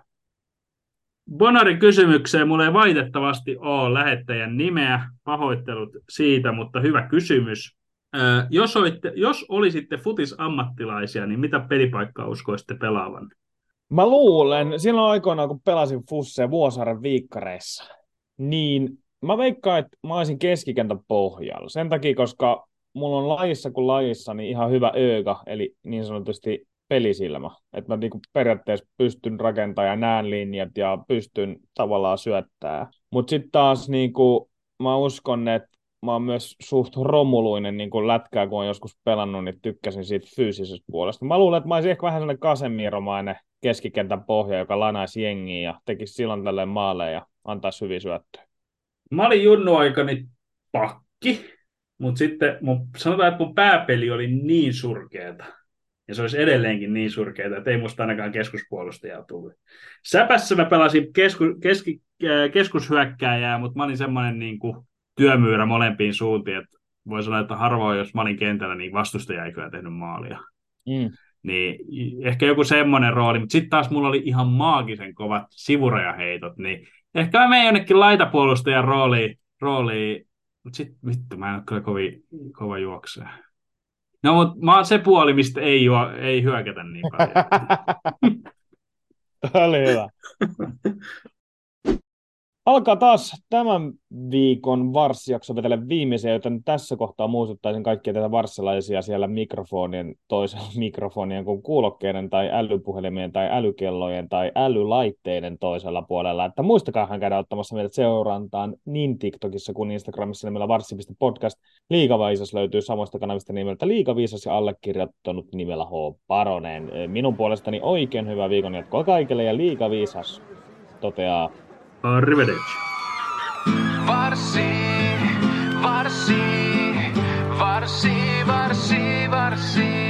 Bonarin kysymykseen mulla ei valitettavasti ole lähettäjän nimeä, pahoittelut siitä, mutta hyvä kysymys. Öö, jos, olitte, jos olisitte futis-ammattilaisia, niin mitä pelipaikkaa uskoisitte pelaavan? Mä luulen, silloin aikoinaan kun pelasin Fusseen Vuosaaren viikkareissa, niin mä veikkaan, että mä olisin keskikentän pohjalla. Sen takia, koska mulla on lajissa kuin lajissa niin ihan hyvä ööga, eli niin sanotusti pelisilmä. Että mä niinku periaatteessa pystyn rakentamaan ja näen linjat ja pystyn tavallaan syöttämään. Mutta sitten taas niinku, mä uskon, että mä oon myös suht romuluinen niinku lätkää, kun oon joskus pelannut, niin tykkäsin siitä fyysisestä puolesta. Mä luulen, että mä olisin ehkä vähän sellainen Casemiromainen keskikentän pohja, joka lanaisi jengiä ja tekisi silloin tälleen maaleja ja antaisi hyviä syöttöjä. Mä olin junnu-aikani pakki, mutta sitten mun, sanotaan, että mun pääpeli oli niin surkeeta, Ja se olisi edelleenkin niin surkeaa, että ei musta ainakaan keskuspuolustajaa tullut. Säpässä mä pelasin kesku, keski, keskushyökkääjää, mutta mä olin semmoinen niin kuin työmyyrä molempiin suuntiin, että voi sanoa, että harvoin, jos mä olin kentällä, niin vastustaja ei kyllä tehnyt maalia. Mm. Niin ehkä joku semmoinen rooli, mutta sitten taas mulla oli ihan maagisen kovat sivurajaheitot, niin ehkä mä menen jonnekin laitapuolustajan rooliin, rooliin. Mutta sitten vittu, mä en ole kyllä kovin, kova juokseja. No, mutta mä oon se puoli, mistä ei, juo, ei hyökätä niin paljon. Tämä oli hyvä. Alkaa taas tämän viikon Varssi-jakso vetele viimeisiä, joten tässä kohtaa muistuttaisin kaikkia tätä varssilaisia siellä mikrofonien, toisella mikrofonien kuin kuulokkeiden tai älypuhelimien tai älykellojen tai älylaitteiden toisella puolella. Että muistakaahan käydä ottamassa meidät seurantaan niin TikTokissa kuin Instagramissa nimellä varssi.podcast. Liikaviisas löytyy samoista kanavista nimeltä Liikaviisas ja allekirjoittanut nimellä H. Paronen. Minun puolestani oikein hyvää viikon jatkoa kaikille ja Liikaviisas toteaa Arrivederci. Varssi, varssi, varssi, varssi, varssi.